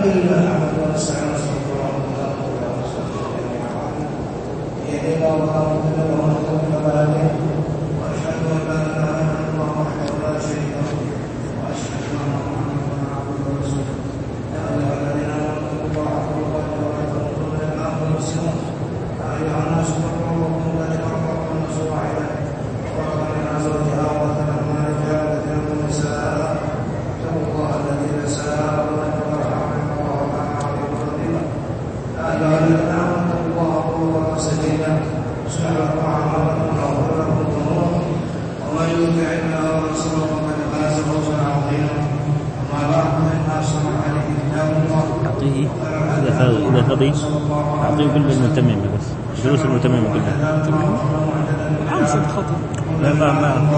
لله نحمده ونستعينه ونستغفره يهدينا ولا مضل له ومن يضلل فلا هادي له واشهد ان لا اله الا الله وحده لا شريك له واشهد ان محمدا عبده ورسوله يا ايها الذين امنوا اتقوا الله حق تقاته ولا تموتن الا وانتم مسلمون يا ايها الناس اتقوا ربكم الذي خلقكم من نفس واحده وخلق منها زوجها وبث منهما رجالا كثيرا ونساء اتقوا الله الذي تساءلون به والارحام ان الله كان عليكم رقيبا يا ايها الذين امنوا اتقوا الله وقولوا قولا سديدا يصلح لكم اعمالكم ويغفر لكم ذنوبكم ومن يطع الله ورسوله فقد فاز فوزا عظيما اما بعد فان اصدق الحديث كتاب الله إذا فضي أعطيه كل المتممة بس دروس المتممة كلها عمسة خطر لا ما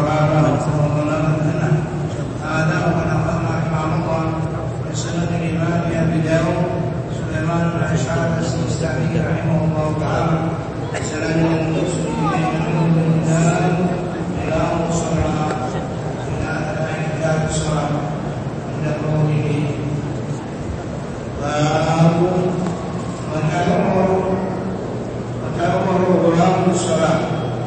هذا وقد أخذنا رحمه الله من سنة الإمام أبي داود سليمان بن أشعث السجستاني رحمه الله تعالى سلام المسلمين من الرجال إلى الصلاة إلى كتاب الصلاة عند قوله باب متى يؤمر غلام بالصلاة.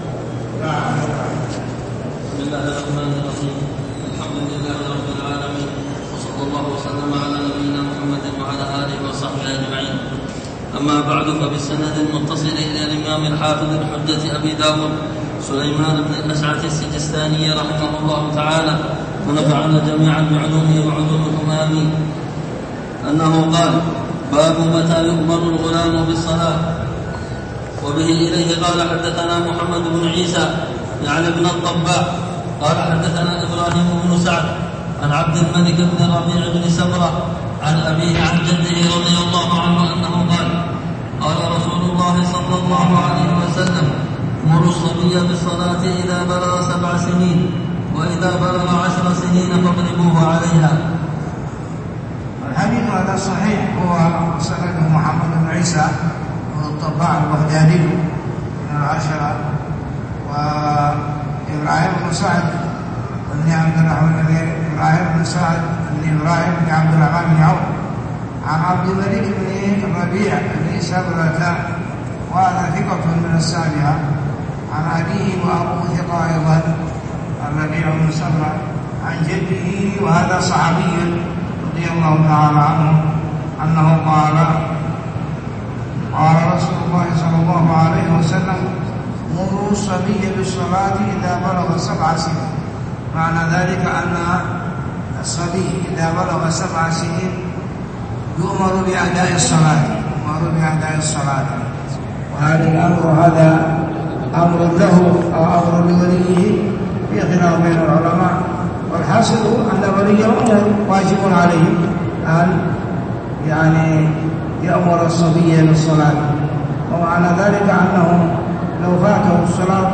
بسم الله الرحمن الرحيم الحمد لله رب العالمين وصلى الله وسلم على نبينا محمد وعلى آله وصحبه أجمعين. أما بعد فبالسند المتصل إلى الإمام الحافظ الحجة أبي داود سليمان بن الأشعث السجستاني رحمه الله تعالى ونفعنا جميعا بعلومه وعلومكم آمين أنه قال باب متى يؤمر الغلام بالصلاة. وبه إليه قال حدثنا محمد بن عيسى يعني ابن الضباء قال حدثنا إبراهيم بن سعد عن عبد الملك بن ربيع بن سمرة عن أبيه عن جده رضي الله عنه أنه قال قال رسول الله صلى الله عليه وسلم مروا الصبي بالصلاة إذا بلغ 7 سنين وإذا بلغ 10 سنين فاضربوه عليها. الحديث هذا صحيح هو سنده محمد بن عيسى الضباع البغدادي من العشرة وإبراهيم بن سعد بن عبد الرحمن إبراهيم بن سعد بن إبراهيم بن عبد الرحمن بن عوف عن عبد الملك بن ربيع بن سمرة وهذا ثقة من السابعة عن أبيه وأبوه ثقة أيضا الربيع بن سمرة عن جده وهذا صحابي رضي الله تعالى عنه أنه قال رسول الله صلى الله عليه وسلم مروا الصبي بالصلاة إذا بلغ 7 سنين. معنى ذلك أن الصبي إذا بلغ 7 سنين يؤمر بأداء الصلاة وهذا الأمر هذا أمر له أو أمر لوليه في خلاف بين العلماء والحاصل أن ولي الأمر واجب عليه أن يأمر الصبي بالصلاة ومعنى ذلك أنه لو فاته الصلاة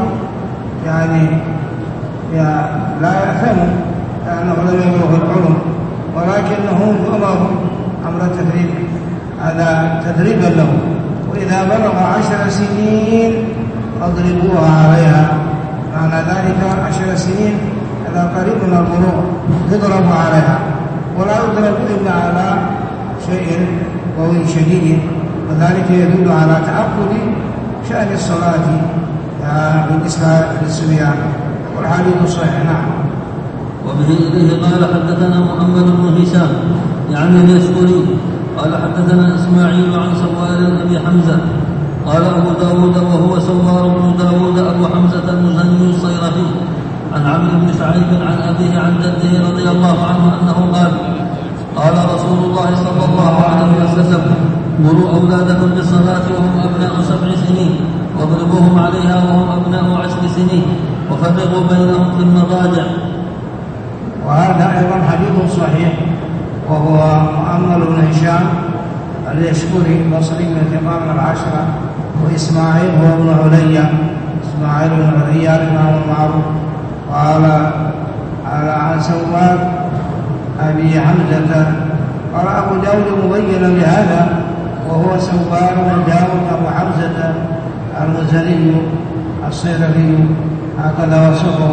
لا يأثم لأنه لم يبلغ الحلم ولكنه يؤمر أمر تدريب هذا تدريبا له وإذا بلغ 10 سنين فاضربوها عليها. معنى ذلك 10 سنين هذا قريب من البلوغ يضرب عليها ولا يضرب إلا على شيء قوي شديد وذلك يدل على تعقد شأن الصلاة بالنسبة للصبيان والحديث صحيح. نعم. وبه إليه قال حدثنا محمد بن هشام يعني اليشكري قال حدثنا إسماعيل عن سوار أبي حمزة قال أبو داود وهو سوار بن داود أبو حمزة المزني الصيرفي عن عمرو بن شعيب عن أبيه عن جده رضي الله عنه أنه قال رسول الله صلى الله عليه وسلم مروا أولادكم بالصلاة وهم أبناء 7 سنين واضربوهم عليها وهم أبناء 10 سنين وفرقوا بينهم في المضاجع. وهذا أيضا حديث صحيح وهو مؤمل بن هشام اليشكري بصري من الإمام العشرة وإسماعيل هو ابن عليا إسماعيل بن عليا الإمام المعروف قال عن سوار أبي حمزة قال أبو داود مبينا بهذا وهو سوار بن داود أبو حمزة المزني الصيرفي هكذا وصفه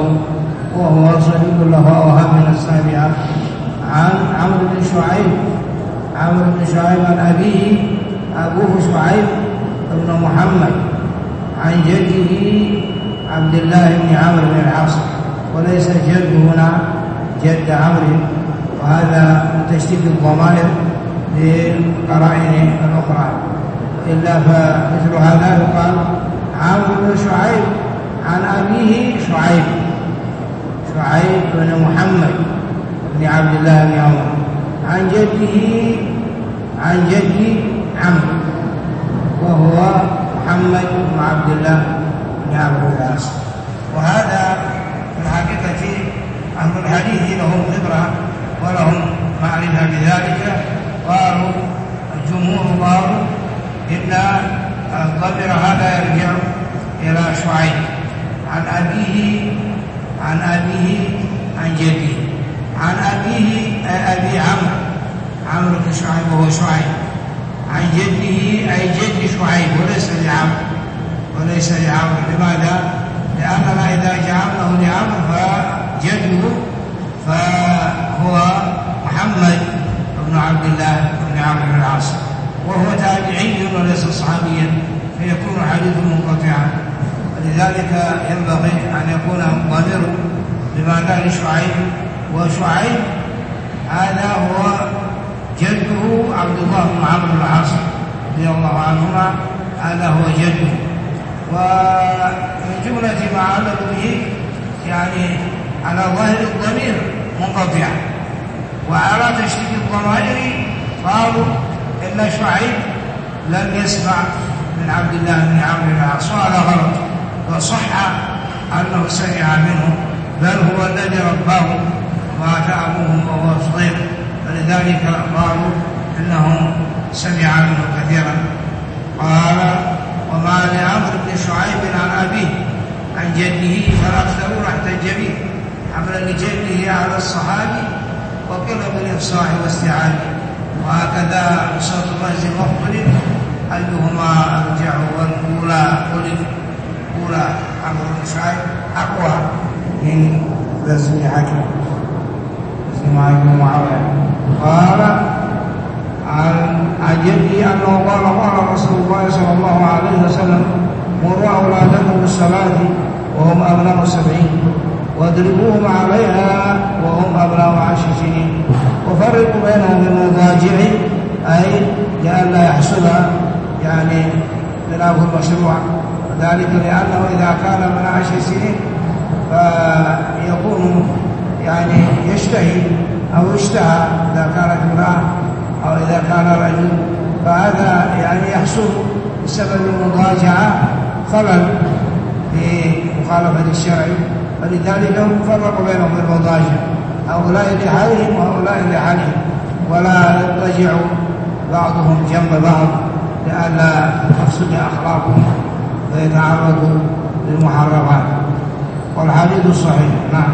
وهو صديق له أوهام من السابعة عن عمرو بن شعيب عمرو بن شعيب عن أبيه أبوه شعيب بن محمد عن جده عبد الله بن عمرو بن العاص، وليس الجد هنا جد عمرو، وهذا تشديد الضمائر لقرائن الأخرى، إلا فمثل هذا يقال عمرو بن شعيب عن أبيه شعيب بن محمد بن عبد الله بن عمرو عن جده عن جد عمرو وهو محمد بن عبد الله بن عمرو بن العاص. وهذا في الحقيقة أهل الحديث لهم خبرة ولهم معرفة بذلك. قالوا الجمهور قالوا إن الضمير هذا يرجع إلى شعيب عن أبيه عن جده عن أبيه أبي عمرو بن شعيب وهو شعيب عن جده أي جد شعيب وليس لعمرو. لماذا؟ لأننا إذا جعلناه لعمرو فجده فهو محمد بن عبد الله بن عمرو بن العاص، وهو تابعي وليس صحابيا، فيكون حديثه منقطعا. ولذلك ينبغي أن يكون الضمير بمعنى لشعيب، وشعيب هذا هو جده عبد الله بن عمرو بن العاص رضي الله عنهما، هذا هو جده. ومن جملة ما علّقوا به يعني على ظاهر الضمير منقطع، وعلى تشديد الضمائر قالوا إن شعيب لم يسمع من عبد الله بن عمرو بن العاص، وهذا غلط، وصح أنه سمع منه، بل هو الذي رباه مات أبوه وهو صغير، فلذلك قالوا إنه سمع منه كثيرا. قال وما لعمرو بن شعيب عن أبيه عن جده فالأكثرون احتج به حملا لجده على الصحابي وقيل بالإفصاح واستعانة، وهكذا بساط الرأس المفضل أيهما أرجع، والأولى عمرو بن شعيب أقوى من رسم حكم معاوية. قال عن جدي أنه قال رسول الله صلى الله عليه وسلم مروا أولادكم بالصلاة وهم أبناء 70 واضربوهم عليها وهم أبناء 10 سنين وفرقوا بينهم بالمضاجع، أي لئلا يحصل يعني خلاف المشروع، وذلك لأنه إذا كان من 10 سنين فيكون يعني يشتهي أو يشتهى إذا كانت امرأة أو إذا كان رجل، فهذا يعني يحصل بسبب المضاجعة خلل في مخالفة الشرع، فلذلك هم فرقوا بينهم بالمضاجع، هؤلاء لحالهم وهؤلاء لحالهم، ولا يضطجع بعضهم جنب بعض لئلا تفسد أخلاقهم ويتعرضوا للمحرمات. والحديث صحيح. نعم.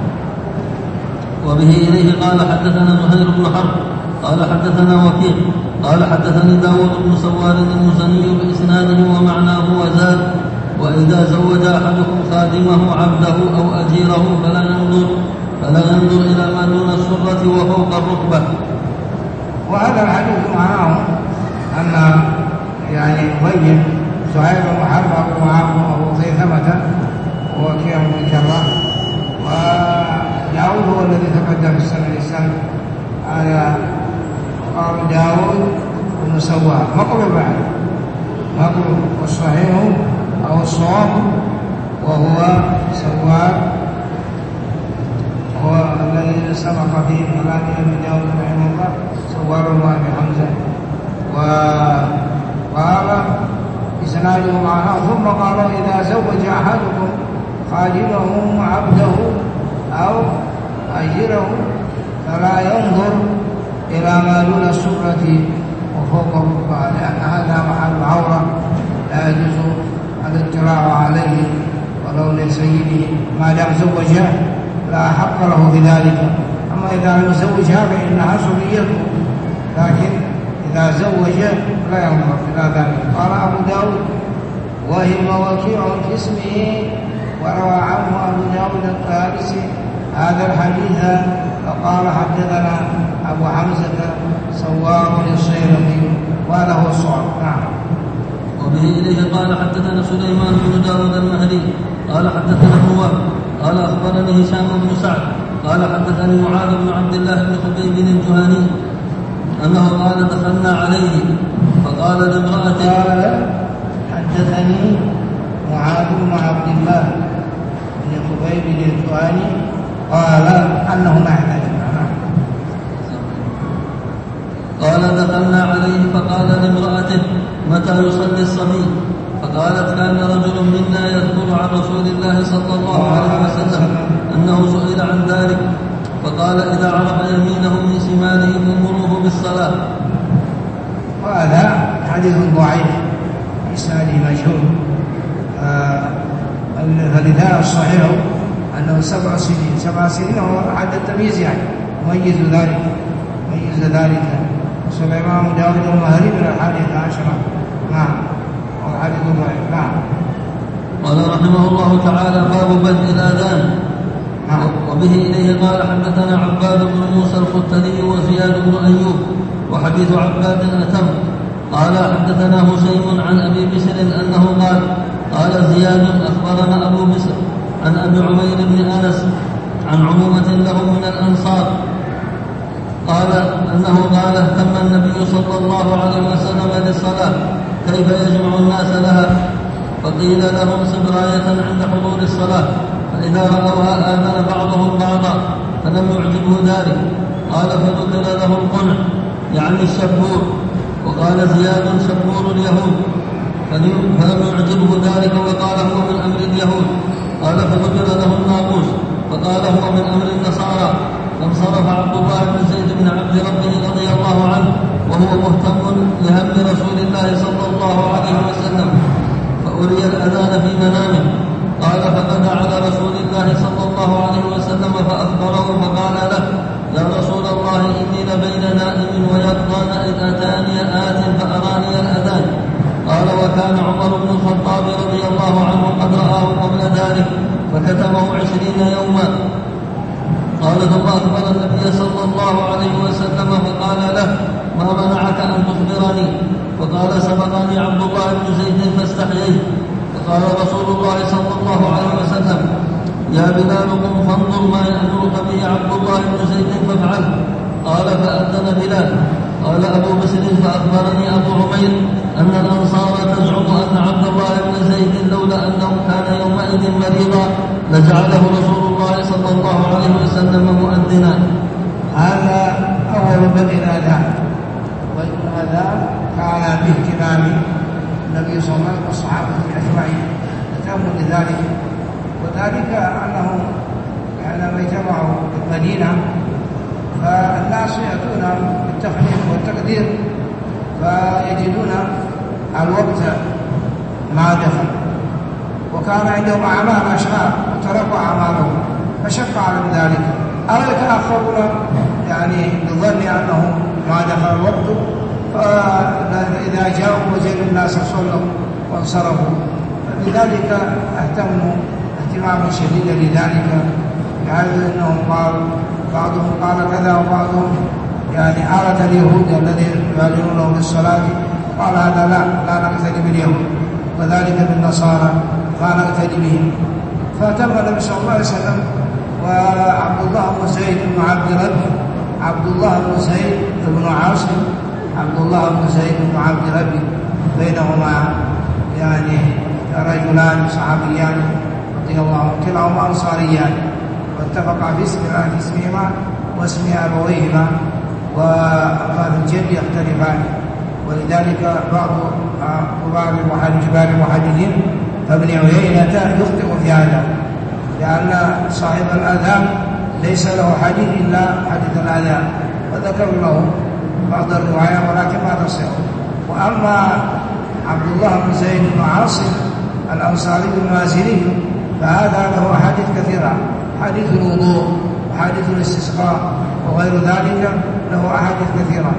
وبه إليه قال حدثنا زهير بن حرب قال حدثنا وكيع قال حدثني داود بن سوار المزني بإسناده ومعناه وزاد وإذا زوج أحدكم خادمه عبده أو أجيره فلا ينظر إلى ما دون السرة وفوق الركبة. وهذا الحديث معناه أن يعني يبين زهير بن حرب أبو معاوية وأبو خيثمة ووكيع بن الجراح، وداود هو الذي تقدم في السنة الإسلام. هذا قال داود بن سوار مقبول بعد مقبول، والصحيح أو الصواب وهو سوار، هو الذي سبق في كلام ابن داود رحمه الله سوار الله بحمزة. وقال إسناده معناه ثم قالوا إذا زوج أحدكم خادمه عبده أو أجره فلا ينظر إلى ما دون السرة وفوق الركبة، لأن هذا محل عورة لا يجوز الاطلاع عليه ولو لسيده ما دام زوجه لا حق له بذلك. أما إذا لم يزوجها فإنها سريته، لكن إذا زوج لا ينظر إلى ذلك. قال أبو داود وهم وكيع في اسمه وروى عنه أبو داود الطيالسي هذا الحديث، فقال حدثنا أبو حمزة سوار الصيرفي وهذا هو الصواب. نعم. وبه إليه قال حدثنا سليمان بن داود المهدي قال حدثنا النواب قال أخبرني هشام بن سعد قال حدثني معاذ بن عبد الله بن خبيب الجهني أنه قال دخلنا عليه فقال لامرأته قال حدثني معاذ بن عبد الله بن خبيب الجهني قال أنه معتاد. قال دخلنا عليه فقال لامرأته متى يصلي الصبي؟ فقالت كان رجل منا يذكر عن رسول الله صلى الله عليه وسلم أنه سئل عن ذلك فقال إذا عرف يمينه من شماله فمروه بالصلاة. وهذا حديث ضعيف إسناده مجهول. فلذا الصحيح أنه 7 سنين 7 سنين هو حد التمييز يعني ميز ذلك سليمان داود المهري من 11. نعم. والحديث ضعيف. نعم. قال رحمه الله تعالى باب بدء الآذان. وبه إليه قال حدثنا عباد بن موسى الختلي وزياد بن أيوب وحديث عباد أتم قال حدثنا هشيم عن أبي بشر أنه قال زياد أخبرنا أبو بشر عن أبي عمير بن أنس عن عمومة له من الأنصار قال أنه قال اهتم النبي صلى الله عليه وسلم للصلاة كيف يجمع الناس لها فقيل لهم سبراية عند حضور الصلاة فإذا رأوها آذن بعضهم بعضا فلم يعجبه ذلك قال فذكر له القنع يعني الشبور وقال زياد شبور اليهود فلم يعجبه ذلك وقال هو من أمر اليهود قال فذكر له الناقوس فقال هو من أمر النصارى فانصرف عبد الله بن زيد بن عبد ربه رضي الله عنه وهو مهتم لهم رسول الله صلى الله عليه وسلم فأري الأذان في منامه قال فبدا على رسول الله صلى الله عليه وسلم فأخبره فقال له يا رسول الله إني لبين نائم ويقظان إذ أتاني آت فأراني الأذان قال وكان عمر بن الخطاب رضي الله عنه قد رآه قبل ذلك فكتمه 20 يوما قال ثم أخبر النبي صلى الله عليه وسلم فقال له ما منعك أن تخبرني فقال سبقني عبد الله بن زيد فاستحييت فقال رسول الله صلى الله عليه وسلم يا بلال قم فانظر ما يأمرك به عبد الله بن زيد فافعل قال فأذن بلال قال أبو بشر فأخبرني أبو عمير أن الأنصار تزعم أن عبد الله بن زيد لولا أنه كان يومئذ مريضا لجعله رسول الله صلى الله عليه وسلم مؤذنا. هذا أول بدء الآذان والآذان كان باهتمام النبي صلى الله عليه وسلم والصحابة أجمعين اهتموا بذلك وذلك أنهم لما اجتمعوا في المدينة فالناس يأتون بالتخليف والتقدير فيجدون الوقت ما دخل وكان عندهم أعمال أشغال وتركوا أعمالهم فشق على ذلك أو يتأخرون يعني بظن أنه ما دخل الوقت فإذا جاءوا وجدوا الناس صلوا وانصرفوا فلذلك اهتموا اهتماما شديدا لذلك بحيث أنهم قالوا بعضهم قال كذا وبعضهم يعني أراد اليهود الذين يبادرونه بالصلاة قال هذا لا نقتدي باليهود وذلك بالنصارى لا نقتدي بهم فأتم النبي صلى الله عليه وسلم وعبد الله بن زيد بن عبد ربه عبد الله بن زيد بن عاصم عبد الله بن زيد بن عبد ربه بينهما يعني رجلان صحابيان رضي الله عنه كلاهما أنصاريان واتفقا في اسمهما واسم أبويهما وأقال الجد يختلفان ولذلك بعض المحدثين فابن عيينة يخطئ في هذا لأن صاحب الآذان ليس له حديث إلا حديث الآذان وذكر له بعض الرواية ولكن ما تصح. وأما عبد الله بن زيد بن عاصم الأنصاري المازني فهذا له أحاديث كثيرة حديث الوضوء وحديث الاستسقاء وغير ذلك له أحاديث كثيرة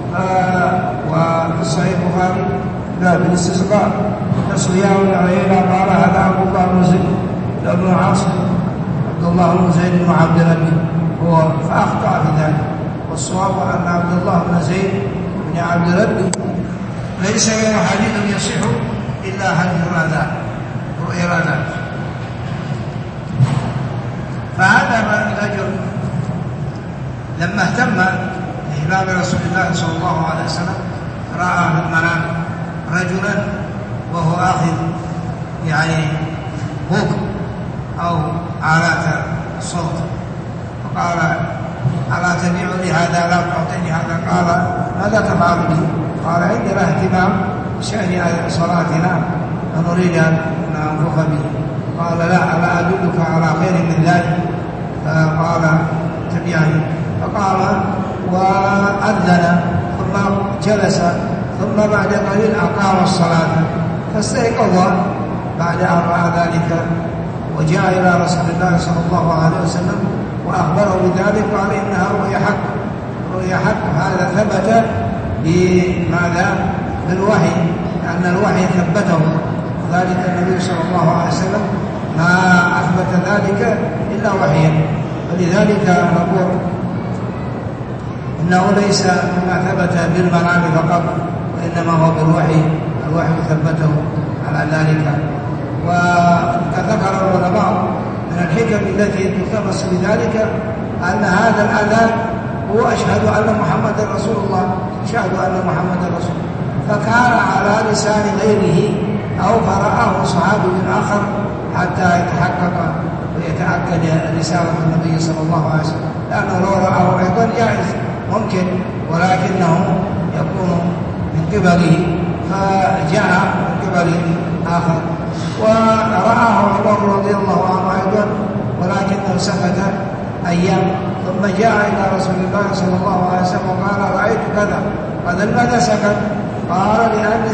وفي الصحيح البخاري لا بالاستسقاء نسوياه العينة قال هذا عبد الله بن زيد بن عاصم عبد الله بن زيد بن عبد ربه هو فأخطأ في ذلك والصواب أن عبد الله بن زيد بن عبد ربه ليس غير حديث يصح إلا حديث رؤيا الآذان. فهذا الرجل لما اهتم بإهلال رسول الله صلى الله عليه وسلم رأى في المنام رجلا وهو آخذ يعني بوق أو آلات الصوت، فقال ألا تبيع لي هذا؟ لا تعطيني هذا. قال ماذا تفعل به؟ قال عندنا اهتمام بشأن صلاتنا ونريد أن ننفخ به. قال لا، ألا أدلك على خير من ذلك؟ قال تبعني. فقال وأذن ثم جلس، ثم بعد قليل أقام الصلاة، فاستيقظ بعد أن رأى ذلك وجاء إلى رسول الله صلى الله عليه وسلم وأخبره بذلك وقال إنها رؤيا حق. هذا ثبت بماذا؟ بالوحي، لأن الوحي ثبته، وذلك النبي صلى الله عليه وسلم ما أثبت ذلك إلا وحيا. ولذلك نقول إنه ليس مما ثبت بالمنام فقط، وإنما هو بالوحي، الوحي ثبته على ذلك. وذكر العلماء من الحكم التي تلتمس بذلك أن هذا الأذان هو أشهد أن محمد رسول الله، أشهد أن محمد رسول الله، فكان على لسان غيره أو فرآه صحابي آخر حتى يتحقق ويتأكد رسالة النبي صلى الله عليه وسلم، لأنه لو رآه أيضا جائز ممكن، ولكنه يكون من قبله، فجاء من قبله آخر. ورآه عمر رضي الله عنه أيضا، ولكنه سكت أيام، ثم جاء إلى رسول الله صلى الله عليه وسلم وقال رأيت كذا. قال لماذا سكت؟ قال لأنه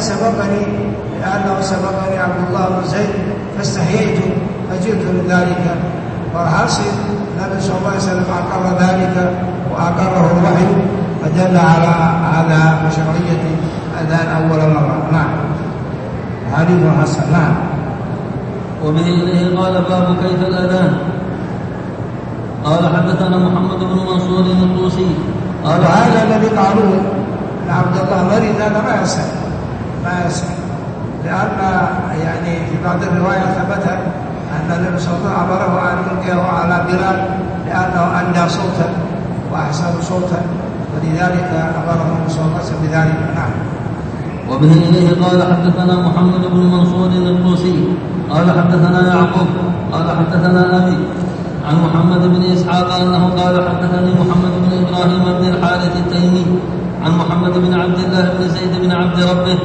سبقني عبد الله بن زيد فاستحييت فجئت لذلك. والحاصل النبي صلى الله عليه وسلم أقر ذلك وأقره الوحي، فدل على هذا مشروعية أذان أول مرة. نعم، حديث حسن. نعم. وبه إليه قال باب كيف الأذان. قال حدثنا محمد بن منصور الطوسي قال وهذا الذي قالوه لعبد الله مريض هذا ما يصح، لأن يعني في بعض الرواية ثبت أن النبي صلى الله عليه وسلم أمره أن يلقيه على بلال لأنه أندى صوتا وأحسن صوتا، ولذلك أمره النبي صلى الله عليه وسلم بذلك. نعم. وبه إليه قال حدثنا محمد بن منصور الطوسي قال حدثنا يعقوب قال حدثنا أبي عن محمد بن إسحاق أنه قال حدثني محمد بن إبراهيم بن الحارث التيمي عن محمد بن عبد الله بن زيد بن عبد ربه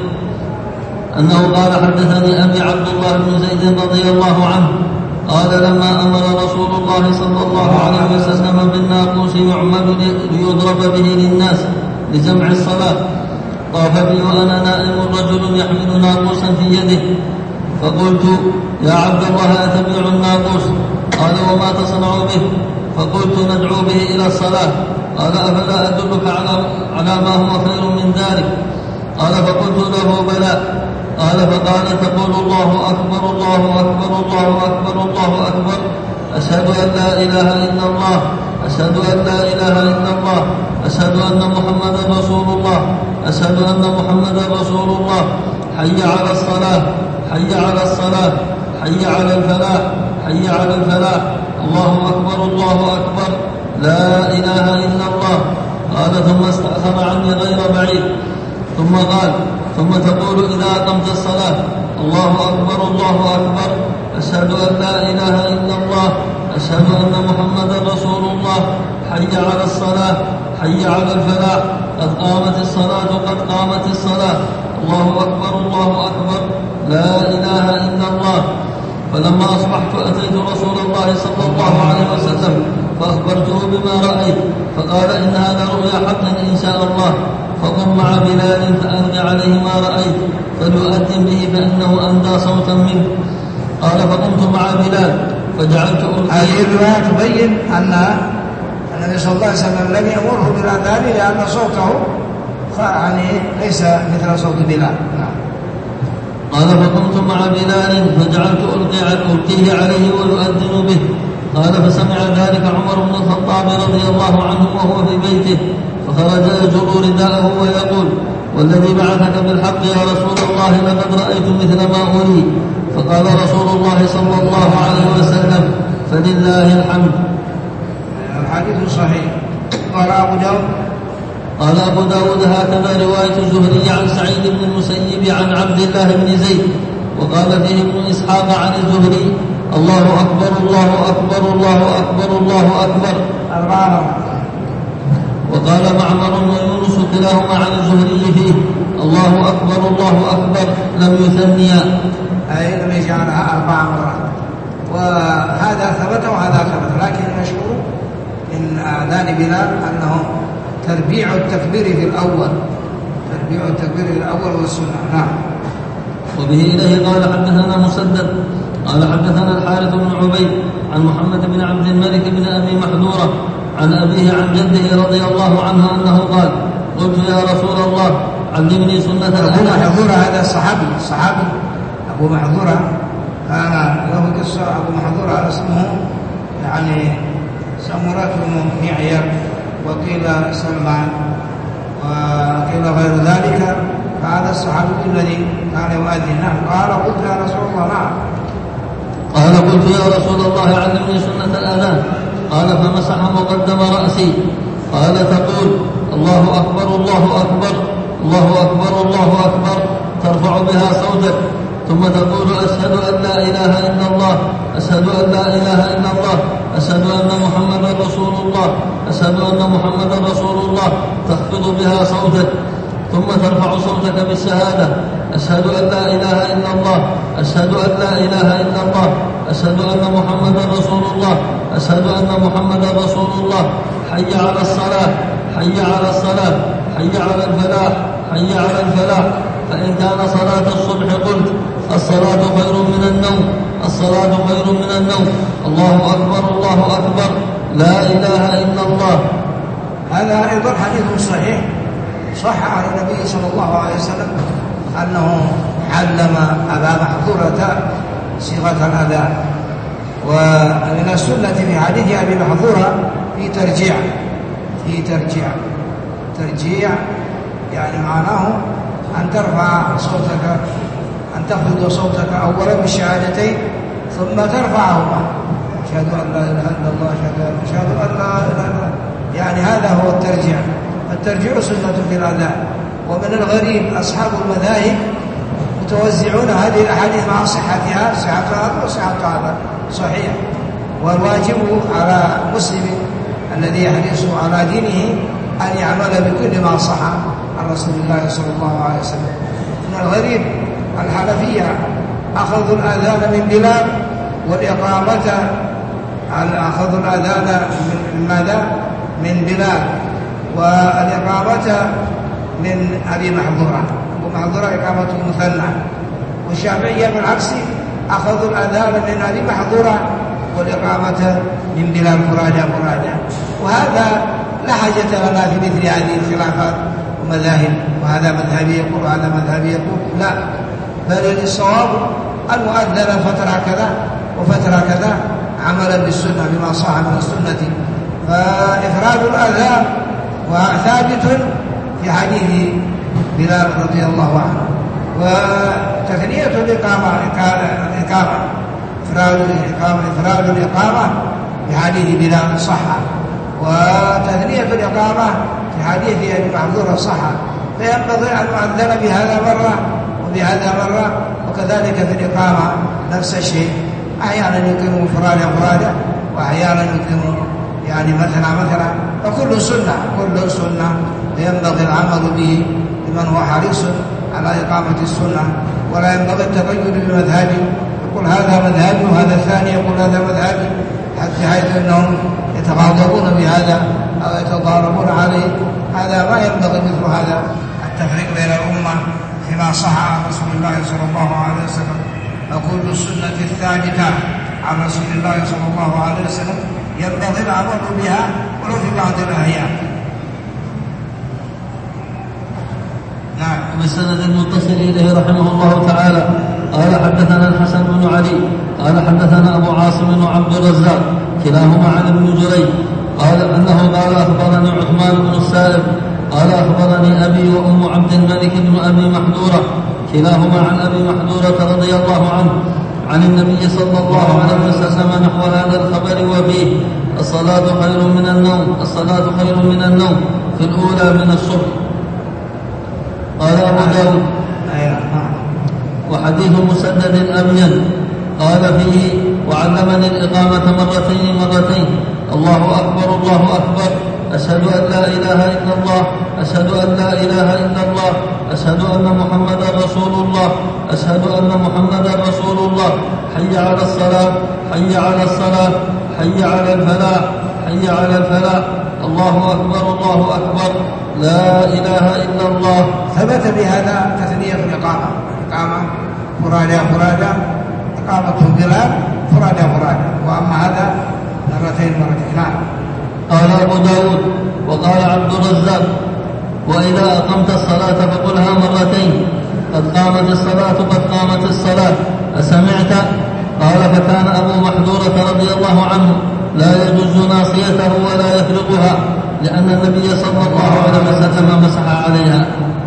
أنه قال حدثني أبي عبد الله بن زيد رضي الله عنه قال لما أمر رسول الله صلى الله عليه وسلم بالناقوس يعمل ليضرب به للناس لجمع الصلاة، طاف بي وأنا نائم رجل يحمل ناقوسا في يده، فقلت يا عبد الله أتبيع الناقوس؟ قال وما تصنع به؟ فقلت ندعو به إلى الصلاة. قال أفلا أدلك على ما هو خير من ذلك؟ قال فقلت له بلى. قال فقال تقول الله أكبر الله أكبر الله أكبر الله أكبر، أشهد أن لا إله إلا الله، أشهد أن لا إله إلا الله، أشهد أن محمدا رسول الله، أشهد أن محمدا رسول الله، حي على الصلاة حي على الصلاة حي على الفلاح حي على الفلاح، الله أكبر الله أكبر، لا إله إلا الله. قال ثم استأخر عني غير بعيد، ثم قال ثم تقول إذا أقمت الصلاة الله أكبر الله أكبر، أشهد أن لا إله إلا الله، أشهد أن محمدا رسول الله، حي على الصلاة حي على الفلاح، قد قامت الصلاة قد قامت الصلاة، الله أكبر الله أكبر، لا إله إلا الله. فلما أصبحت أتيت رسول الله صلى الله عليه وسلم فأخبرته بما رأيت، فقال إن هذا رؤيا حق إن شاء الله، فقم مع بلال فألق عليه ما رأيت فليؤذن به فإنه أندى صوتا منه. قال فقمت مع بلال فجعلت ألقي. هذه الرواية تبين أن النبي صلى الله عليه وسلم لم يأمره بالأذان لأن صوته يعني ليس مثل صوت بلال. قال فقمت مع بلال فجعلت ألقيه عليه ويؤذن به. قال فسمع ذلك عمر بن الخطاب رضي الله عنه وهو في بيته، فخرج يجر رداءه ويقول: والذي بعثك بالحق يا رسول الله لقد رأيت مثل ما أري. فقال رسول الله صلى الله عليه وسلم: فلله الحمد. الحديث صحيح. قال أبو داود هكذا رواية الزهري عن سعيد بن المسيب عن عبد الله بن زيد. وقال فيه ابن إسحاق عن الزهري: الله أكبر الله أكبر الله أكبر الله أكبر 4 مرات. وقال معمر ويونس كلاهما عن الزهري فيه: الله أكبر الله أكبر لم يثنيا، أي لم يجعلها 4 مرات. وهذا ثبت وهذا ثبت، لكن المشهور من آذان بلال أنه تربيع التكبير في الأول، تربيع التكبير في الأول والسنة. نعم. وبه إليه قال حدثنا مسدد قال حدثنا الحارث بن عبيد عن محمد بن عبد الملك بن أبي محذورة عن أبيه عن جده رضي الله عنه أنه قال: قلت يا رسول الله علمني سنة أبو محذورة هذا الصحابي أبو محذورة كان له قصة. أبو محذورة اسمه يعني سمرة بن معير، وقيل سلمان، وقيل غير ذلك. فهذا الصحابي الذي كان يؤذن. قال: قلت يا رسول الله. نعم. قال: قلت يا رسول الله علمني سنة الأذان. قال: فمسح مقدم رأسي. قال: تقول: الله أكبر الله أكبر الله أكبر الله أكبر ترفع بها صوتك، ثم تقول: أشهد أن لا إله إلا الله أشهد أن لا إله إلا الله أشهد أن محمدا رسول الله أشهد أن محمدا رسول الله، تخفض بها صوتك، ثم ترفع صوتك بالشهادة: أشهد أن لا إله إلا الله أشهد أن لا إله إلا الله أشهد أن محمدا رسول الله أشهد أن محمدا رسول الله، حي على الصلاة حي على الصلاة حي على الفلاح حي على الفلاح. فإن كان صلاة الصبح قلت: الصلاة خير من النوم الصلاة خير من النوم، الله أكبر الله أكبر لا إله إلا الله. هذا أيضا حديث صحيح، صح عن النبي صلى الله عليه وسلم أنه علم أبا محذورة صيغة الأذان. ومن السنة في حديث أبي محذورة في ترجيع يعني معناه أن ترفع صوتك، أن تخفض صوتك أولا بالشهادتين ثم ترفعهما: أشهد أن لا إله إلا الله أشهد أن لا إله إلا الله. يعني هذا هو الترجيع سنة في الأذان. ومن الغريب أصحاب المذاهب متوزعون هذه الأحاديث مع صحتها، صحة هذا وصحة هذا صحيح. والواجب على مسلم الذي يحرص على دينه أن يعمل بكل ما صح عن رسول الله صلى الله عليه وسلم. من الغريب الحنفية أخذوا الأذان من بلال، والإقامة أخذوا الأذان من ماذا؟ من بلال، والإقامة من أبي محذورة. أبو محذورة إقامته مثنى. والشافعية بالعكس أخذوا الأذان من أبي محذورة والإقامة من بلال فرادى. وهذا لا حاجة لنا في مثل هذه الخلافات ومذاهب، وهذا مذهبي يقول وهذا مذهبي يقول، لا، بل الصواب المؤذن فترة كذا وفترة كذا عملا بالسنة بما صح من السنة. فإفراد الأذان وثابت في حديث بلال رضي الله عنه. وتثنية الإقامة إفراد الإقامة في حديث بلال صح، وتثنية الإقامة في حديث أبي محذورة صح. فينبغي أن نؤذن بهذا مرة وبهذا مرة، وكذلك في الإقامة نفس الشيء. أحيانا يقيم فرادا وأحيانا يقيم يعني مثلا، فكل سنة ينبغي العمل به لمن هو حريص على إقامة السنة، ولا ينبغي التقيد بمذهبه، يقول هذا مذهبي وهذا الثاني يقول هذا مذهبي، حتى حيث أنهم يتغاضبون بهذا أو يتضاربون عليه. هذا ما ينبغي مثل هذا التفريق بين الأمة فيما صح عن رسول الله صلى الله عليه وسلم. وكل السنة الثابتة عن رسول الله صلى الله عليه وسلم ينبغي العمل بها ولو في بعض الأحيان. نعم. بالسند المتصل إليه رحمه الله تعالى قال حدثنا الحسن بن علي قال حدثنا أبو عاصم وعبد الرزاق كلاهما عن ابن جريج قال أنه قال أخبرني عثمان بن السائب السائب قال أخبرني أبي وأم عبد الملك بن أبي محذورة كلاهما عن أبي محذورة رضي الله عنه عن النبي صلى الله عليه وسلم نحو هذا الخبر وفيه الصلاة خير من النوم في الأولى من الصبح. قال أبو داود وحديث مسدد أبين قال فيه وعلمني الإقامة مرتين الله أكبر أشهد أن لا إله إلا الله أشهد أن محمدا رسول الله حي على الصلاة حي على الفلاح الله أكبر لا إله إلا الله. ثبت بهذا تثنية الإقامة فرادى إقامة الضلال فرادى وأما هذا مرتين. نعم. قال أبو داود وقال عبد الرزاق وإذا أقمت الصلاة فقلها مرتين قد قامت الصلاة أسمعت؟ قال فكان أبو محذورة رضي الله عنه لا يجوز ناصيته ولا يفرقها لأن النبي صلى الله عليه وسلم مسح عليها.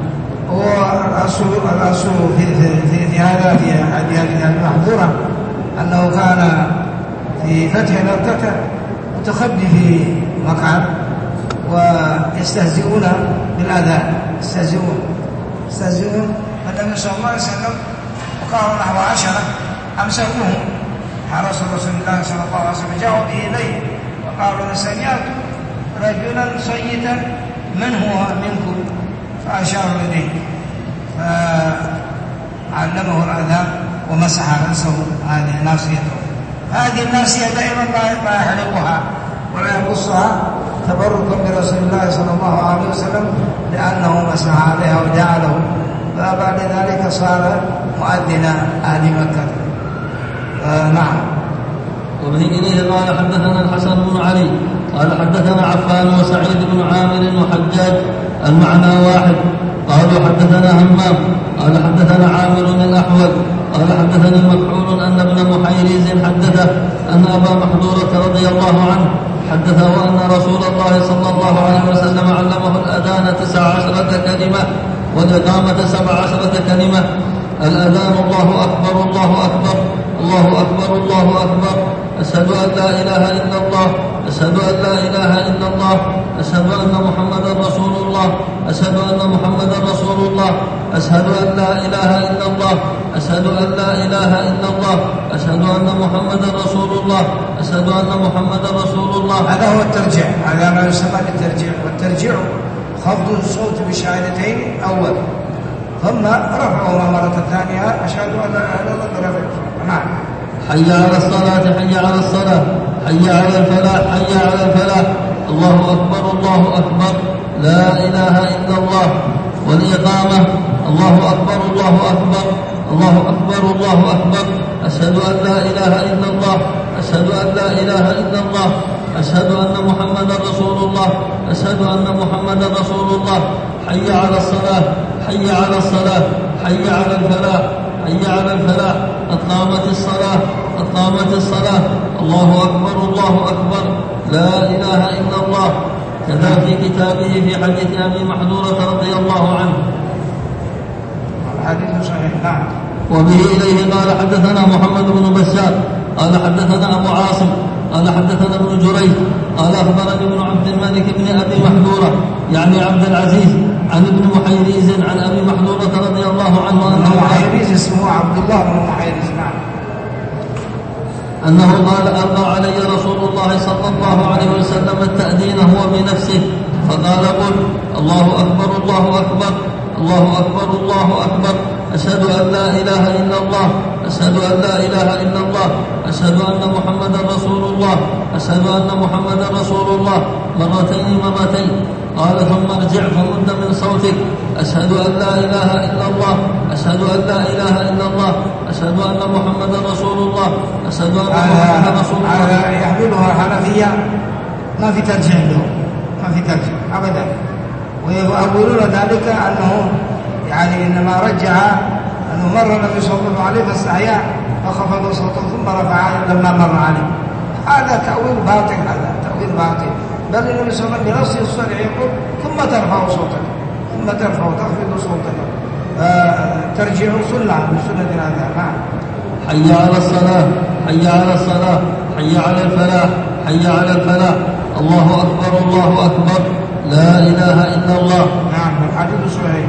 والأصل في هذا في هذه المحظورة أنه كان في فتح مكة متخبي في مقعد ويستهزئون بالأذان يستهزئون فالنبي صلى الله عليه وسلم وقالوا نحو 10 أمسكوهم حرس رسول الله صلى الله عليه وسلم جاءوا به إليه وقالوا سمعت رجلا صيتا من هو منكم فأشاروا إليه فعلمه الأذان ومسح رأسه هذه ناصيته. هذه الناصية دائما ما يحلقها ولا يقصها تبركا برسول الله صلى الله عليه وسلم لأنه مسح عليها وجعله فبعد ذلك صار مؤذنا أهل مكة. نعم. وبه إليه قال حدثنا الحسن بن علي قال حدثنا عفان وسعيد بن عامر وحجاج المعنى واحد قالوا حدثنا همام قال حدثنا عامر الأحول قال حدثني مكحول أن ابن محيريز حدثه أن أبا محذورة رضي الله عنه حدثه أن رسول الله صلى الله عليه وسلم علمه الأذان 19 كلمة والإقامة 17 كلمة. الأذان الله أكبر الله أكبر الله أكبر الله أكبر أشهد أن لا إله إلا الله أشهد أن لا إله إلا الله أشهد أن محمدا رسول الله أشهد أن محمدا رسول الله أشهد أن لا إله إلا الله أشهد أن لا إله إلا الله أشهد أن محمدا رسول الله أشهد أن محمدا رسول الله. هذا هو الترجيع، هذا ما يسمى بالترجيع. والترجيع خفض الصوت بالشهادتين أول ثم رفعهما مرة ثانية أشهد أن لا إله إلا الله. نعم. حي على الصلاة حي على الصلاة حي على الفلاح حي على الفلاح الله أكبر لا إله إلا الله. والإقامة الله أكبر الله أكبر الله أكبر الله أكبر أشهد أن لا إله إلا الله أشهد أن لا إله إلا الله أشهد أن محمدا رسول الله أشهد أن محمدا رسول الله. حي على الصلاة حي على الصلاة حي على الفلاح حي على الفلاح قد قامت الصلاة الله أكبر لا إله إلا الله. كذا في كتابه في حديث أبي محذورة رضي الله عنه. الحديث صحيح. نعم. وبه إليه قال حدثنا محمد بن بشار قال حدثنا أبو عاصم قال حدثنا ابن جريج قال أخبرني ابن عبد الملك بن أبي محذورة يعني عبد العزيز عن ابن محيريز عن أبي محذورة رضي الله عنه أنه محيريز اسمه عبد الله بن محيريز. نعم. أنه قال ألقى علي رسول الله صلى الله عليه وسلم التأذين هو بنفسه فقال قل الله أكبر الله أكبر الله أكبر الله أكبر أشهد أن لا إله إلا الله أشهد أن لا إله إلا الله أشهد أن محمدا رسول الله أشهد أن محمدا رسول الله مرتين. قال ثم ارجع فمد من صوتك أشهد أن لا إله إلا الله أشهد أن لا إله إلا الله أشهد أن محمدا رسول الله أشهد أن محمدا رسول الله. هذا يحملها الحنفية ما في ترجيع له ما في ترجيع أبدا ويقولون ذلك أنه يعني إنما رجع أنه مر النبي صلى الله عليه وسلم فاستحيا فخفض صوته ثم رفع لما مر عليه. هذا تأويل باطل بل النبي صلى الله عليه وسلم بنص الصريح يقول ثم ترفع صوتك، ثم ترفع وتخفض صوتك، ترجع سنة من سنة الأذان. نعم. حي على الصلاة، حي على الصلاة، حي على الفلاح، حي على الفلاح، الله أكبر، الله أكبر، لا إله إلا الله. نعم. الحديث صحيح.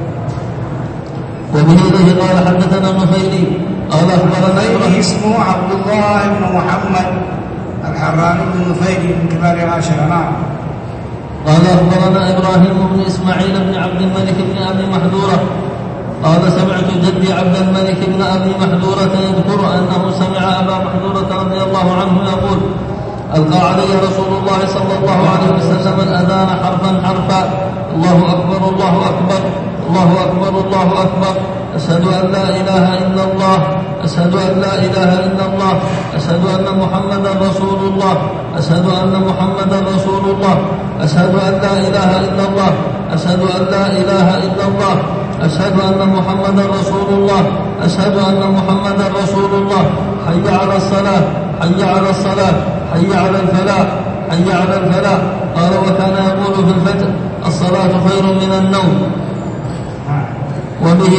وبه إليه قال حدثنا النفيلي قال أخبرنا إبراهيم اسمه عبد الله بن محمد الحراني بن نفيلي من كبار العشرة. نعم. قال أخبرنا إبراهيم بن إسماعيل بن عبد الملك بن أبي محذورة قال سمعت جدي عبد الملك بن أبي محذورة يذكر أنه سمع أبا محذورة رضي الله عنه يقول ألقى علي رسول الله صلى الله عليه وسلم الأذان حرفا حرفا، الله أكبر، الله أكبر، الله أكبر، الله أكبر، أشهد أن لا إله إلا الله، أشهد أن لا إله إلا الله، أشهد أن محمدا رسول الله، أشهد أن محمدا رسول الله، أشهد أن لا إله إلا الله، أشهد أن لا إله إلا الله، أشهد أن محمدا رسول الله، أشهد أن محمدا رسول الله، حي على الصلاة، حي على الصلاة، حي على الفلاح، حي على الفلاح. قال وكان يقول في الفتح الصلاة خير من النوم. وبه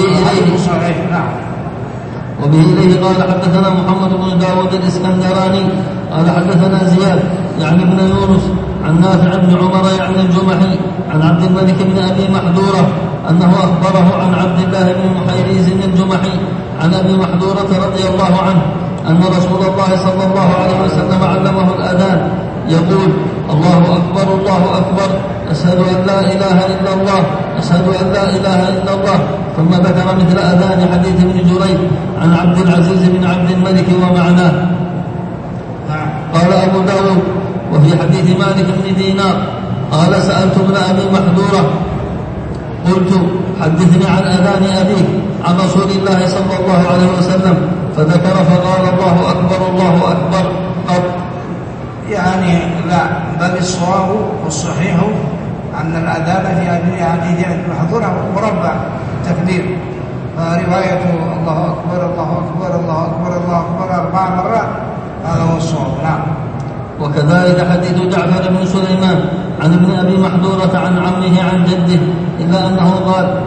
إليه قال حدثنا محمد بن داود الإسكندراني قال حدثنا زياد يعني ابن يونس عن نافع بن عمر يعني الجمحي عن عبد الملك بن أبي محذورة أنه أخبره عن عبد الله بن محيريز الجمحي عن أبي محذورة رضي الله عنه أن رسول الله صلى الله عليه وسلم علمه الأذان يقول الله أكبر، الله أكبر، أشهد أن لا إله إلا الله، أشهد أن لا إله إلا الله. ثم ذكر مثل أذان حديث ابن جريج عن عبد العزيز بن عبد الملك ومعناه. قال أبو داود وفي حديث مالك بن دينار قال سألت ابن أبي محذورة قلت حدثني عن أذان أبيك عن رسول الله صلى الله عليه وسلم فذكر فقال الله أكبر، الله أكبر قط. يعني لا، بل الصواب والصحيح أن الأذان في حديث ابن محذورة مربع تكبير، فرواية الله أكبر، الله أكبر، الله أكبر، الله أكبر 4 مرات هذا هو الصواب. نعم. وكذلك حديث جعفر بن سليمان عن ابن أبي محذورة عن عمه عن جده إلا أنه قال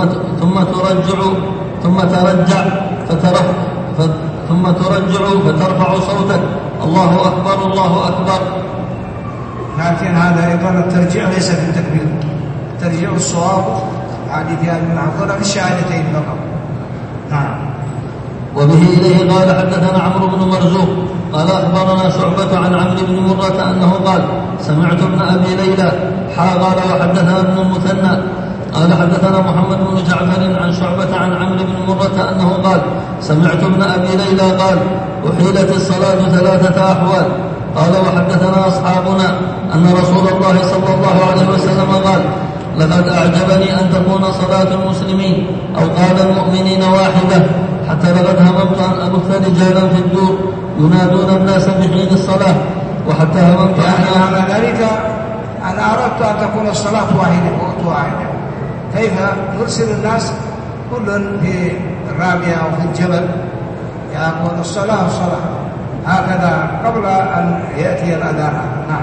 ثم ترجع فترفع صوتك الله أكبر، الله أكبر. لكن هذا أيضا الترجيع ليس في التكبير، ترجيع الصواب حديث ابن محذورة في الشهادتين فقط. نعم. وبه إليه قال حدثنا عمرو بن مرزوق قال أخبرنا شعبة عن عمرو بن مرة أنه قال سمعت ابن أبي ليلى قال وحدثنا ابن المثنى قال حدثنا محمد بن جعفر عن شعبة عن عمرو بن مرة أنه قال سمعت ابن أبي ليلى قال أحيلت الصلاة 3 أحوال. قال وحدثنا أصحابنا أن رسول الله صلى الله عليه وسلم قال لقد أعجبني أن تكون صلاة المسلمين أو قال المؤمنين واحدة حتى لقد هممت أن أبث رجالا في الدور ينادون الناس بحين الصلاة وحتى هممت على ذلك أنا أردت أن تكون الصلاة واحدة. كيف نرسل الناس كل في الرابعة أو في الجبل يقول الصلاة هكذا قبل أن يأتي الأذان. نعم.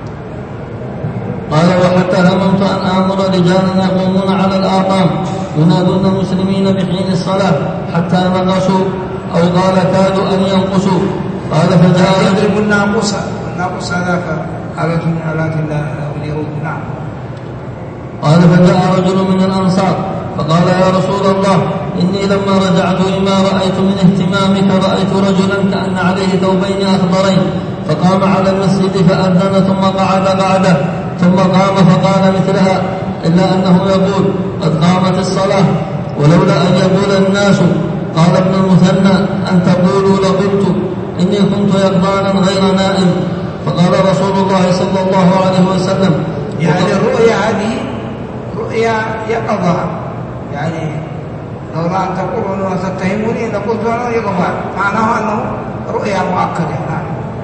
قال وحتى هممت أن آمر رجالا يقومون على الآقام ينادون المسلمين بحين الصلاة حتى نقصوا أو قال كادوا أن ينقصوا. قال فجاء يضرب الناقوس هذاك آلة من آلات اليهود. نعم. قال فجاء رجل من الأنصار فقال يا رسول الله إني لما رجعت لما رأيت من اهتمامك رأيت رجلا كأن عليه ثوبين أخضرين فقام على المسجد فأذن ثم قعد قعده ثم قام فقال مثلها إلا أنه يقول قد قامت الصلاة ولولا أن يقول الناس. قال ابن المثنى أن تقولوا لقلت إني كنت يقظانا غير نائم. فقال رسول الله صلى الله عليه وسلم يعني الرؤيا هذه رؤيا يقظة، يعني لولا أن تقولوا تتهموني لقلت أنا يقظة، معناه أنه رؤيا مؤكدة.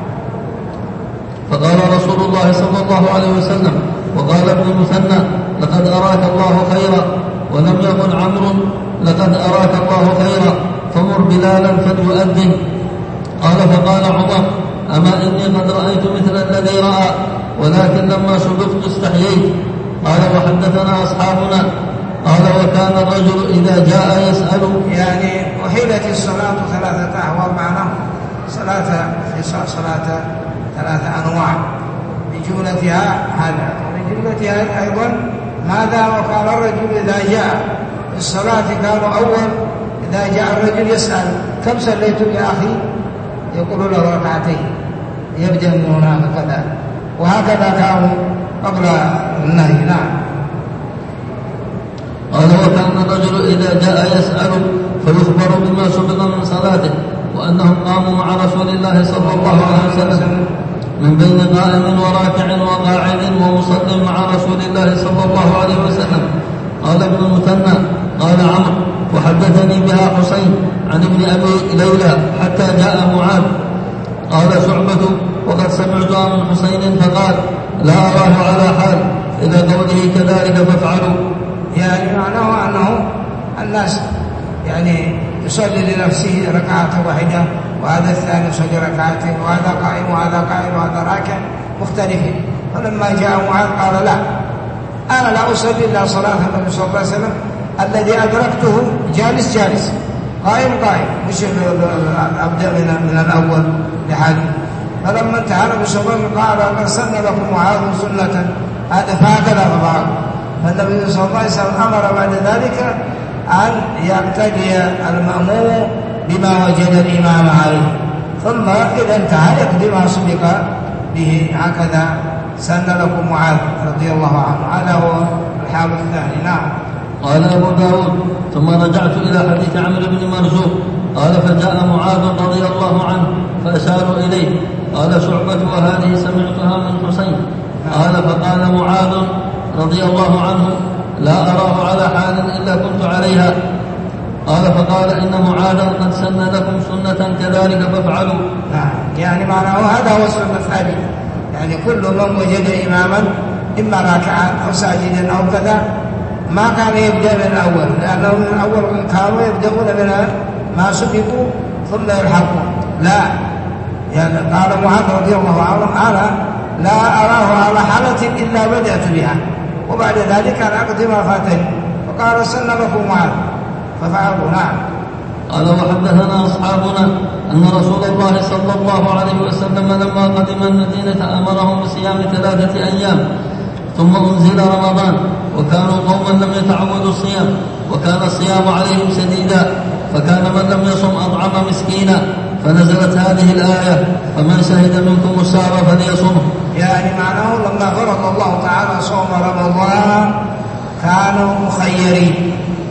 فقال رسول الله صلى الله عليه وسلم وقال ابن المثنى لقد أراك الله خيرا ولم يقل عمرو لقد أراك الله خيرا فمر بلالا فليؤذن. قال فقال عمر أما إني قد رأيت مثل الذي رأى ولكن لما سبقت استحييت. قال وحدثنا أصحابنا قال وكان الرجل إذا جاء يسأل. يعني أحيلت الصلاة 3 أحوال معناه صلاة ثلاثة أنواع بجملتها هذا، وبجملتها أيضا ماذا وكان الرجل إذا جاء في الصلاة كانوا أول إذا جاء الرجل يسأل كم صليت يا أخي يقول له 2 يبدأ من هناك كذا، وهكذا كانوا قبل النهي. نعم. قال وكان الرجل إذا جاء يسأل فيخبر بما سبق من صلاته، وأنهم قاموا مع رسول الله صلى الله عليه وسلم من بين قائم وراكع وقاعد ومصل مع رسول الله صلى الله عليه وسلم. قال ابن المثنى قال عمرو وحدثني بها حسين عن ابن أبي ليلى حتى جاء معاذ. قال شعبة وقد سمعتها من حسين فقال لا أراه على حال إلى قوله كذلك فافعلوا. يعني معناه أنه الناس يعني يصلي لنفسه 1 ركعة واحدة، وهذا الثاني يصلي 2 ركعات، وهذا قائم وهذا قائم وهذا راكع مختلفين. فلما جاء معاذ قال لا، أنا لا أصلي إلا صلاة النبي صلى الله عليه وسلم الذي أدركته جالس قائم مش أبدأ من الأول لحد. فلما انتهى النبي صلى الله عليه وسلم قال قد سن لكم معاذ سنة فهكذا فبعض. فالنبي صلى الله عليه وسلم أمر بعد ذلك أن يقتدي المأموم بما وجد الإمام عليه، ثم إذا انتهى يقضي ما سبق به. هكذا سن لكم معاذ رضي الله عنه. هذا هو الحال الثاني. نعم. قال أبو داود ثم رجعت إلى حديث عمرو بن مرزوق قال فجاء معاذ رضي الله عنه فأشاروا إليه. قال شعبة وهذه سمعتها من حسين. قال فقال معاذ رضي الله عنه لا أراه على حال إلا كنت عليها. قال فقال إن معاذا قد سن لكم سنة كذلك فافعلوا. نعم. يعني معناه هذا هو السنة الثانية، يعني كل من وجد إماما إما راكعا أو ساجدا أو كذا ما كان يبدأ من الأول، لأنه من الأول كانوا يبدأون من ما سبقوا ثم يلحقون. لا، يعني قال معاذ رضي الله عنه أنا لا أراه على حالة إلا بدأت بها، وبعد ذلك أنا أقضي ما فاتني. فقال سن لكم معاذ ففعلوا. نعم. قال وحدثنا أصحابنا أن رسول الله صلى الله عليه وسلم لما قدم المدينة أمرهم بصيام 3 أيام ثم أنزل رمضان، وكانوا قوما لم يتعودوا الصيام، وكان الصيام عليهم شديدا، فكان من لم يصم أطعم مسكينا، فنزلت هذه الآية فمن شهد منكم الشهر فليصمه. يعني معناه لما فرض الله تعالى صوم رمضان كانوا مخيرين،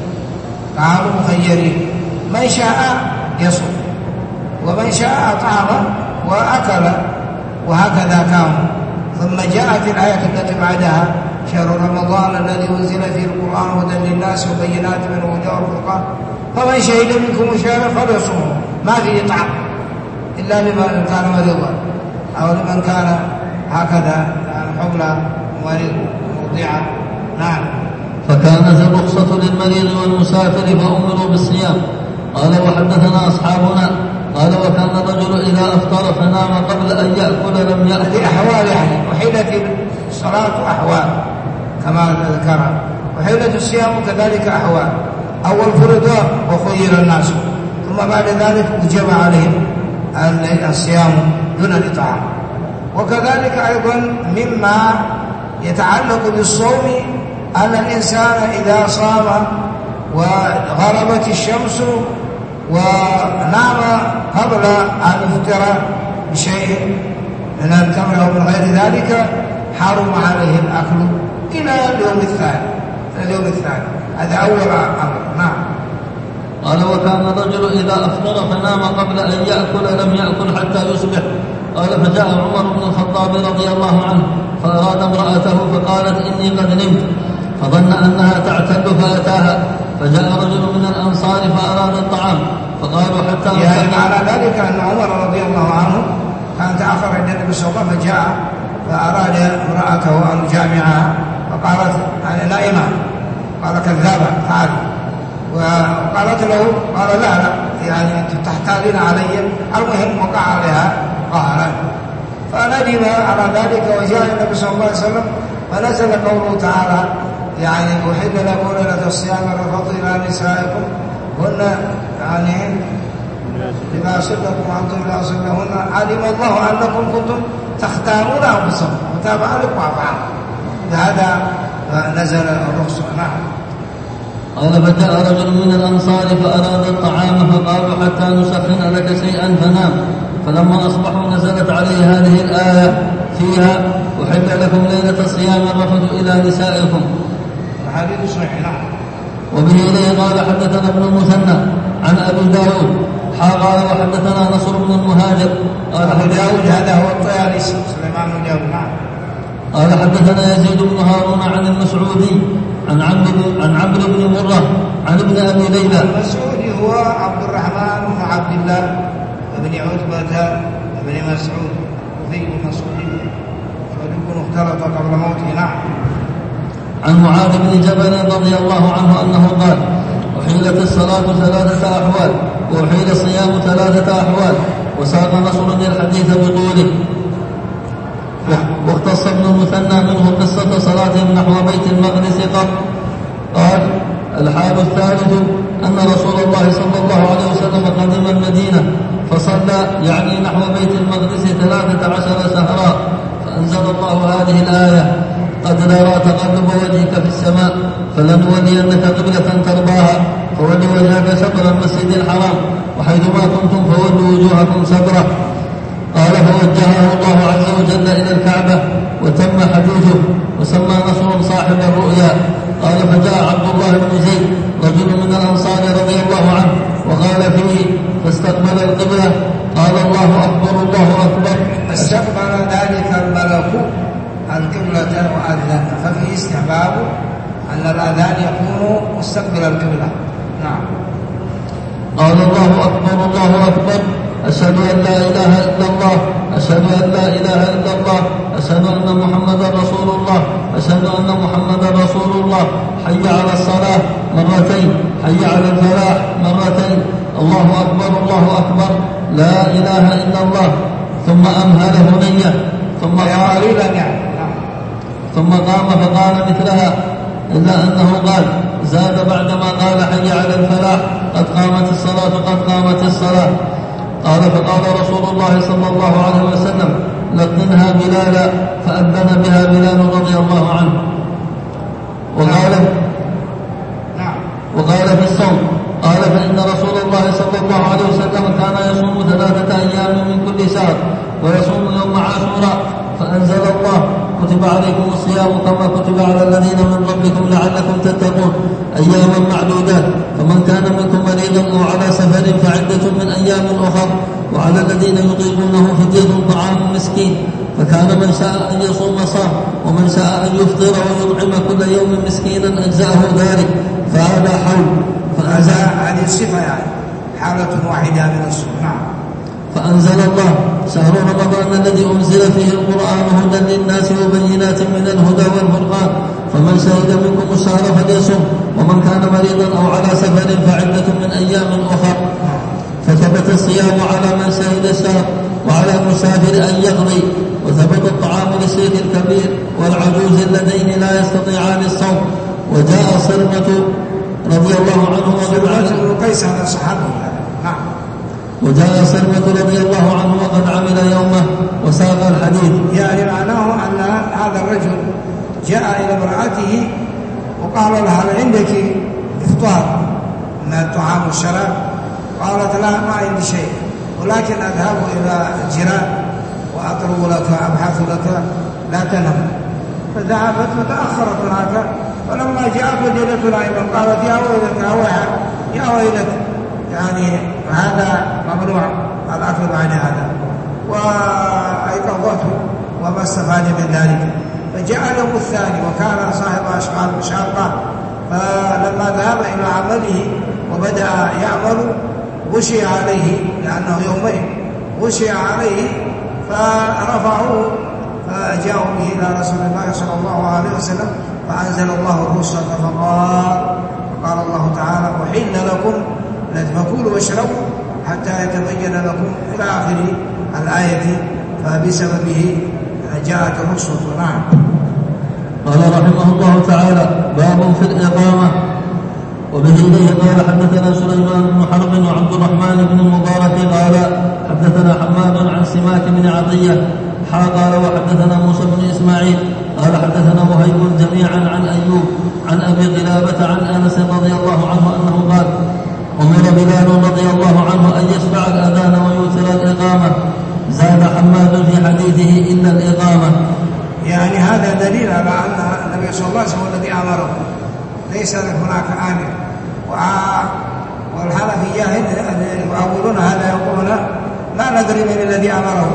من شاء يصوم ومن شاء أطعم وأكل، وهكذا كانوا. ثم جاءت الآية التي بعدها شهر رمضان الذي أنزل فيه القرآن هدى للناس وبينات من الهدى والفرقان فمن شهد منكم الشهر فليصومه. ما في إطعام إلا لمن كان مريضا أو لمن كان هكذا حمل مرضعا. نعم. فكانت الرخصة للمريض والمسافر فأمروا بالصيام. قال وحدثنا أصحابنا قال وكان الرجل إذا أفطر فنام قبل أن يأكل لم يأكل. هذه أحوال، يعني وحيلة الصلاة أحوال كما ذكر، وحيلة الصيام كذلك أحوال. أول فرض وخير الناس، ثم بعد ذلك أجب عليهم الصيام دون الإطعام. وكذلك أيضا مما يتعلق بالصوم أن الإنسان إذا صام وغربت الشمس ونام قبل أن يفطر بشيء من التمر أو من غير ذلك حرم عليه الأكل إلى اليوم الثاني. هذا أول أمر. نعم. قال وكان الرجل إذا أفطر فنام قبل أن يأكل لم يأكل حتى يصبح. قال فجاء عمر بن الخطاب رضي الله عنه فأراد امرأته فقالت إني قد نمت، فظن أنها تعتد فأتاها، فجاء رجل من الأنصار فأراد الطعام فقالوا حتى يعني على ذلك أن عمر رضي الله عنه كان تأخر عند النبي صلى الله عليه وسلم فجاء فأراد امرأته أن يجامعها فقالت أنا نائمة، قال كذابة تعالي، وقالت له قال لا يعني تحتالين علي، المهم وقع عليها قهرا. فندم على ذلك وجاء النبي صلى الله عليه وسلم فنزل قوله تعالى يعني أحل لكم ليلة الصيام الرفث إلى نسائكم هن يعني إذا صدقوا أنتم إذا صدقهن علم الله أنكم كنتم تختارون أنفسكم وتاب عليكم وعفاكم بهذا نزل الرخصة. نعم. قال فجاء رجل من الأنصار فأراد الطعام فقالوا حتى نسخن لك شيئا فنام فلما أصبحوا نزلت عليه هذه الآية فيها أحل لكم ليلة الصيام الرفث إلى نسائكم. الحديث صحيح. نعم. وبه إليه قال حدثنا ابن المثنى عن أبي داود قال وحدثنا نصر بن المهاجر قال أبو داود هذا هو الطيالسي سليمان بن داود. نعم. قال حدثنا يزيد بن هارون عن المسعودي عن عمرو بن مرة عن ابن أبي ليلى. المسعودي هو عبد الرحمن بن عبد الله بن عتبة بن مسعود وفي مسعودي فليكن اختلط قبل موته. نعم. عن معاذ بن جبل رضي الله عنه أنه قال أحيلت الصلاة 3 أحوال وأحيل الصيام 3 أحوال وساق نصر الحديث بطوله. واختص ابن المثنى منه قصة صلاتهم نحو بيت المقدس قال الحال الثالث أن رسول الله صلى الله عليه وسلم قدم المدينة فصلى يعني نحو بيت المقدس 13 شهرا فأنزل الله هذه الآية قد نرى تقلب وجهك في السماء فلنولينك قبلة ترضاها فول وجهك شطر المسجد الحرام وحيثما كنتم فولوا وجوهكم شطره. قال فوجهه الله عز وجل إلى الكعبة وتم حديثه وسمى نصر صاحب الرؤيا. قال فجاء عبد الله بن زيد رجل من الأنصار رضي الله عنه وقال فيه فاستقبل القبلة قال الله أكبر الله أكبر. استقبل ذلك الملك القبلة وأذن ففي استحباب أن الأذان يكون مستقبل القبلة. نعم. قال الله أكبر الله أكبر أشهد أن لا إله إلا الله أشهد أن لا إله إلا الله أشهد أن محمدا رسول الله أشهد أن محمدا رسول الله حي على الصلاة مرتين حي على الفلاح مرتين الله أكبر الله أكبر لا إله إلا الله ثم أمهل هنية ثم قام فقال مثلها إلا أنه قال زاد بعدما قال حي على الفلاح قد قامت الصلاة قد قامت الصلاة. قال فقال رسول الله صلى الله عليه وسلم لقنها بلالا فأذن بها بلال رضي الله عنه. وقال في الصوم قال فإن رسول الله صلى الله عليه وسلم كان يصوم 3 أيام من كل شهر ويصوم يوم عاشوراء فأنزل الله كتب عليكم الصيام كما كتب على الذين من قبلكم لعلكم تتقون أياما معدودات فمن كان منكم مريضا أو على سفر فعدة من أيام أخر وعلى الذين يطيقونه فدية طعام مسكين فكان من شاء أن يصوم صام ومن شاء أن يفطر ويطعم كل يوم مسكينا أجزأه ذلك فهذا حول هذه الصفة يعني حالة واحدة من الصوم. فأنزل الله شهر رمضان الذي أنزل فيه القرآن هدى للناس وبينات من الهدى والفرقان فمن شهد منكم الشهر فليصم ومن كان مريضا أو على سفر فعدة من أيام أخر. فثبت الصيام على من شهد الشهر وعلى المسافر أن يقضي وثبت الطعام للشيخ الكبير والعجوز اللذين لا يستطيعان الصوم. وجاء صرمة رضي الله عنه وجاء صرمة رضي الله عنه وقد عمل يومه وساق الحديث. يعني معناه أن هذا الرجل جاء إلى امرأته وقال لها هل عندك إفطار من الطعام والشراب؟ قالت لا ما عندي شيء ولكن أذهب إلى الجيران وأطلب لك أبحث لك لا تنم. فذهبت فتأخرت هناك فلما جاءت وجدت نائما قالت يا ويلك يا ويلك يعني هذا ممنوع الأكل بعد هذا وأيقظته وما استفاد من ذلك. فجاء اليوم الثاني وكان صاحب أشغال شاقة فلما ذهب إلى عمله وبدأ يعمل غشي عليه لأنه يومين غشي عليه فرفعوه فجاءوا به إلى رسول الله صلى الله عليه وسلم فأنزل الله الرخصة فقال الله تعالى أحل لكم فكلوا واشربوا حتى يتبين لكم إلى آخر الآية. فبسببه جاءت الرخصة. نعم. قال رحمه الله تعالى: باب في الإقامة. وبه إليه قال حدثنا سليمان بن حرب وعبد الرحمن بن المبارك قال حدثنا حماد عن سماك بن عطية قال وحدثنا موسى بن إسماعيل قال حدثنا وهيب جميعا عن أيوب عن أبي قلابة عن أنس رضي الله عنه أنه قال: أمر بلال رضي الله عنه أن يشفع الأذان ويوتر الإقامة. زاد حماد في حديثه إلا الإقامة. يعني هذا دليل على أن النبي صلى الله عليه وسلم هو الذي أمره، ليس هناك آمر. والحنفية يؤولون هذا، يقولون لا ندري من الذي أمره.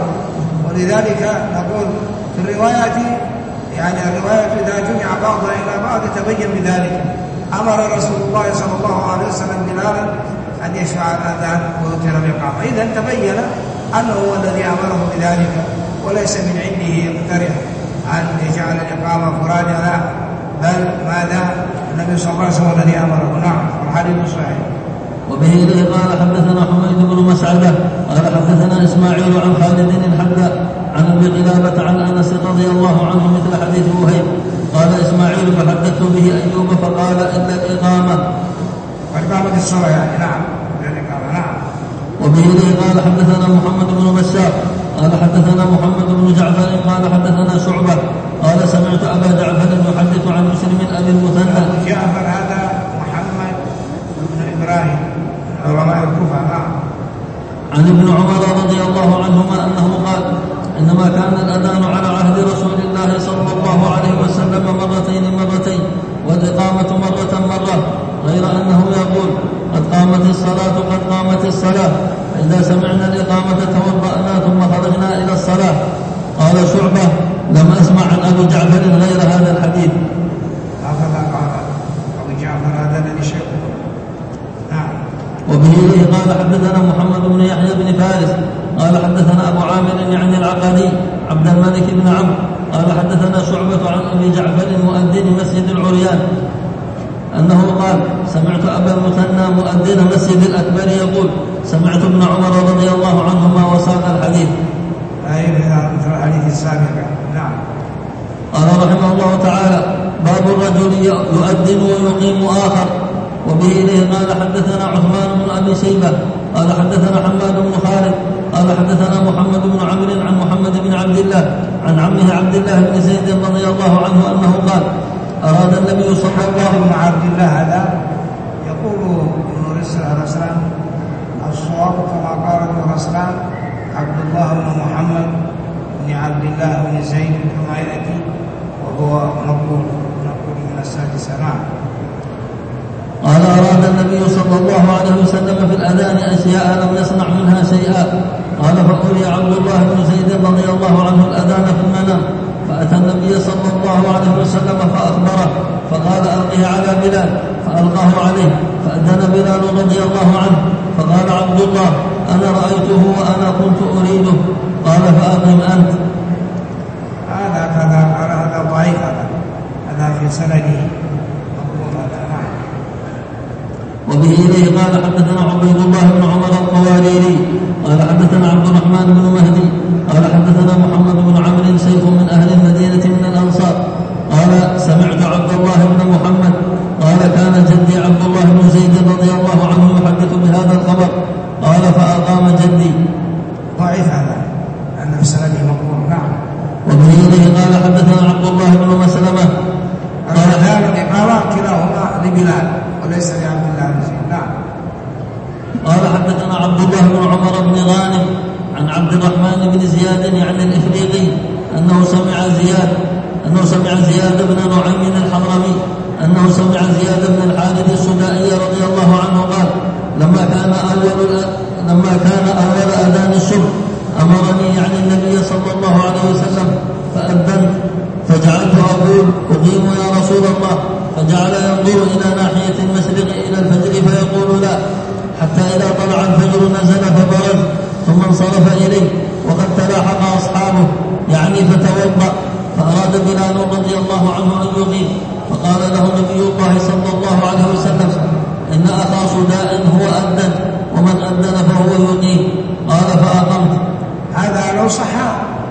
ولذلك نقول في الروايات، يعني الروايات إذا جمع بعضها إلى بعض تبين بذلك. أمر رسول الله صلى الله عليه وسلم بلالا أن يشفع الأذان ويوتر الإقامة. إذن تبين أنه هو الذي أمره بذلك، وليس من عنده يقترح أن يجعل الإقامة فرادا، لا، بل ماذا النبي صلى الله عليه وسلم الذي أمره. نعم. والحديث صحيح. وبه إليه قال حدثنا حميد بن مسعدة قال حدثنا إسماعيل عن خالد الحذاء عن أبي قلابة عن أنس رضي الله عنه مثل حديث وهيب. قال إسماعيل فحدثت به أيوب فقال إلا الإقامة. وإقامة الصلاة يعني. نعم. الإقامة. نعم. وبه إليه قال حدثنا محمد بن بشار قال حدثنا محمد بن جعفر قال حدثنا شعبة قال سمعت أبا جعفر يحدث عن مسلم أبي المثنى. أبو جعفر هذا محمد بن إبراهيم علماء الكوفة. نعم. عن ابن عمر رضي الله عنهما أنه قال: إنما كان الأذان على عهد رسول الله صلى الله عليه وسلم مرتين والإقامة مرة، غير أنه يقول: قد قامت الصلاة فإذا سمعنا الإقامة توضأنا ثم خرجنا إلى الصلاة. قال شعبة: لم أسمع عن أبي جعفر غير هذا الحديث. هكذا قال أبو جعفر هذا الذي شيخ. نعم. وبه إليه قال حدثنا محمد بن يحيى بن فارس قال حدثنا أبو عامر يعني العقدي عبد الملك بن عمرو قال حدثنا شعبة عن أبي جعفر مؤذن مسجد العريان أنه قال: سمعت أبا المثنى مؤذن مسجد الأكبر يقول: سمعت ابن عمر رضي الله عنهما وساق الحديث. أي مثل الحديث السابق. نعم. قال رحمه الله تعالى: باب الرجل يؤذن ويقيم آخر. وبه إليه قال حدثنا عثمان بن أبي شيبة قال حدثنا حماد بن خالد قال حدثنا محمد بن عمرو عن محمد بن عبد الله عن عمه عبد الله بن زيد رضي الله عنه أنه قال: أراد النبي صلى الله عليه وسلم. عبد الله هذا يقول ابن رسلان الصواب كما قال ابن رسلان عبد الله بن محمد بن عبد الله بن زيد كما يأتي، وهو نقول من السادسة. نعم. قال: أراد النبي صلى الله عليه وسلم في الأذان أشياء لم يصنع منها شيئا. قال: فأولي عبد الله بن زيد رضي الله عنه الأذان في المنام، فأتى النبي صلى الله عليه وسلم فأخبره فقال: ألقه على بلال، فألقاه عليه فأذن بلال رضي الله عنه، فقال عبد الله: أنا رأيته وأنا كنت أريده. قال: فأقم أنت. هذا ضعيف، هذا في سنده. وبه إليه قال حدثنا عبيد الله بن عمر القواريري قال حدثنا عبد الرحمن بن مهدي قال حدثنا محمد بن عمرو سيف من أهل المدينة من الأنصار قال: سمعت عبد الله بن محمد قال: كان جدي عبد الله بن زيد رضي الله عنه يحدث بهذا الخبر. قال: فأقام جدي. ضعيف هذا أن في سنده مقبول. نعم. وبه إليه قال حدثنا عبد الله بن مسلمة قال: هذا الإقامة كلاهما لبلال وليس لعبد الله بن زيد. نعم. قال حدثنا عبد الله بن عمر بن غانم عن عبد الرحمن بن زياد يعني الإفريقي أنه سمع زياد بن نعيم الحضرمي أنه سمع زياد بن الحارث السدائي رضي الله عنه قال: لما كان أول أذان الصبح أمرني يعني النبي صلى الله عليه وسلم فأذنت، فجعلت أقول: أقيم يا رسول الله، فجعل ينظر إلى ناحية المشرق إلى الفجر فيقول: لا، حتى إذا طلع الفجر نزل فبرز ثم انصرف إليه وقد تلاحق أصحابه يعني فتوضأ. فأراد بلال رضي الله عنه أن يقيم، فقال له نبي الله صلى الله عليه وسلم: إن أخا صداء هو أذن، ومن أذن فهو يقيم. قال: فأقمت. هذا لو صح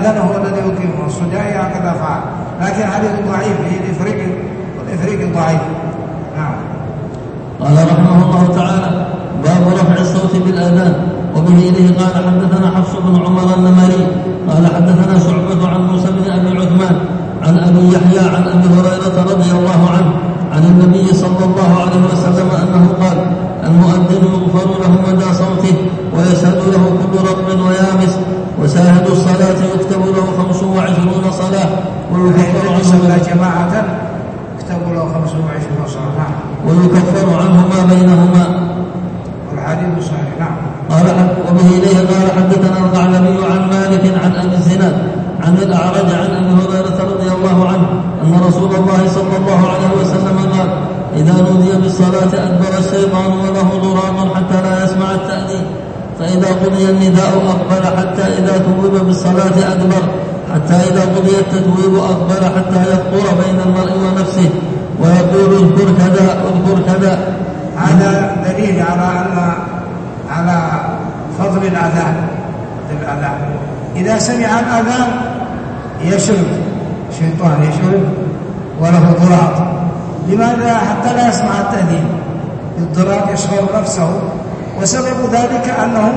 أذن هو الذي يقيمه، والصدائي هكذا فعل، لكن حديث ضعيف في الإفريقي ضعيف. نعم. قال رحمه الله تعالى: باب رفع الصوت بالآذان. وبه إليه قال حدثنا حفص بن عمر النمري قال حدثنا شعبة عن موسى بن أبي عثمان عن أبي يحيى عن أبي هريرة رضي الله عنه عن النبي صلى الله عليه وسلم أنه قال: المؤذن يغفر له مدى صوته ويشهد له كل رطب ويابس، وشاهد الصلاة يكتب له 25 صلاة ويكفر عنه جماعة يكتب له 25 صلاة ويكفر عنه ما بينهما. والحديث صحيح. نعم. قال وبه إليه قال حدثنا الثعلبي عن مالك عن أبي الزناد عن الأعرج عن أبي هريرة رضي الله عنه أن رسول الله صلى الله عليه وسلم قال: إذا نودي بالصلاة أدبر الشيطان وله ضراب حتى لا يسمع التأذين، فإذا قضي النداء أقبل حتى إذا توب بالصلاة أدبر، حتى إذا قضي التتويب أقبل حتى يخطر بين المرء ونفسه ويقول: اذكر كذا اذكر كذا. هذا دليل على فضل الأذان. إذا سمع الأذان يشرب الشيطان، يشرب وله ضراط. لماذا؟ حتى لا يسمع التأذين. الضراط يشغل نفسه، وسبب ذلك أنه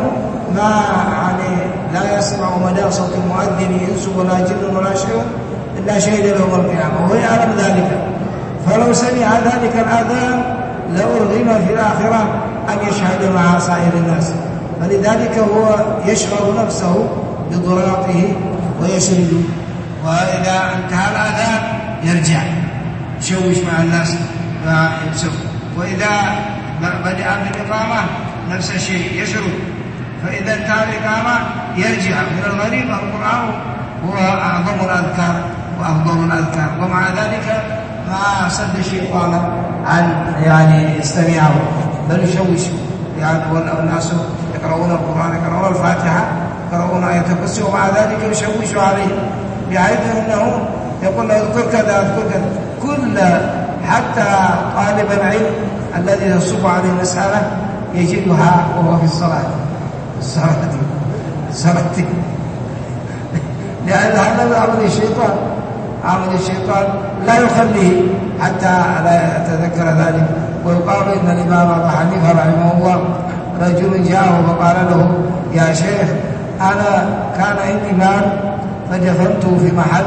لا يسمع مدى صوت المؤذن إنس ولا جن ولا شيء إلا شهد يوم القيامة، وهو يعلم ذلك. فلو سمع ذلك الأذان لأرغم في الآخرة أن يشهد مع سائر الناس، فلذلك هو يشغل نفسه بضراطه ويشرد. وإذا انتهى الأذان يرجع يشوش مع الناس ويبسط. وإذا بدأ بالإقامة نفس الشيء يشرد. فإذا انتهى الإقامة يرجع. من الغريب القرآن هو أعظم الأذكار وأفضل الأذكار، ومع ذلك ما سد الشيطان عن يستمعه، بل يشوش. والناس يقرؤون القرآن، يقرؤون الفاتحة، يقرؤون آية الكرسي، ومع ذلك يشوش عليه، بحيث أنه يقول له اذكر كذا اذكر كذا. كل حتى طالب العلم الذي يصب عليه مسألة يجدها وهو في الصلاة لأن هذا عمل الشيطان لا يخليه حتى لا يتذكر ذلك. ويقال إن الإمام أبو حنيفة رحمه الله رجل جاءه فقال له: يا شيخ، أنا كان عندي مال فدفنته في محل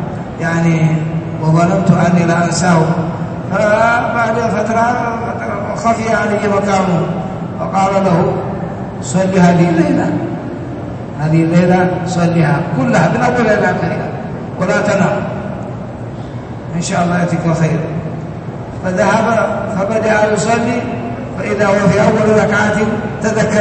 وظننت أني لا أنساه، فبعد فترة خفي علي مكانه، فقال له: صلي هذه الليلة صليها كلها من أولها إلى آخرها ولا تنام، إن شاء الله يأتيك خير. فذهب فبدأ يصلي، فإذا هو في أول ركعة تذكر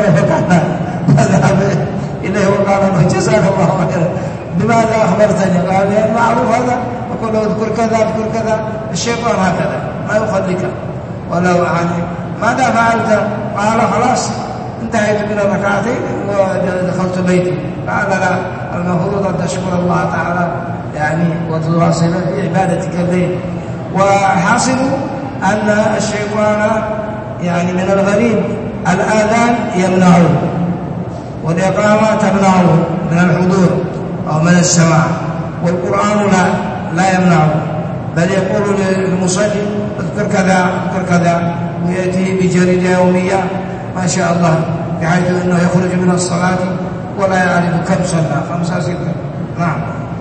فذهب إليه وقال له: جزاك الله خيرا، بماذا أخبرتني؟ قال: لأن معروف هذا، يقول له اذكر كذا اذكر كذا. الشيطان هكذا ما يخليك. ولو ماذا فعلت؟ قال: خلاص انتهيت من الركعتين ودخلت بيتي. قال: لا، المفروض أن تشكر الله تعالى وتواصل في عبادتك الليل. وحاصل أن الشيطان من الغريب الآذان يمنعه، والإقامة تمنعه من الحضور أو من السماع، والقرآن لا يمنعه، بل يقول للمصلي: اذكر كذا اذكر كذا، ويأتي بجريدة يومية ما شاء الله، بحيث أنه يخرج من الصلاة ولا يعرف كم صلى، 5 6. نعم.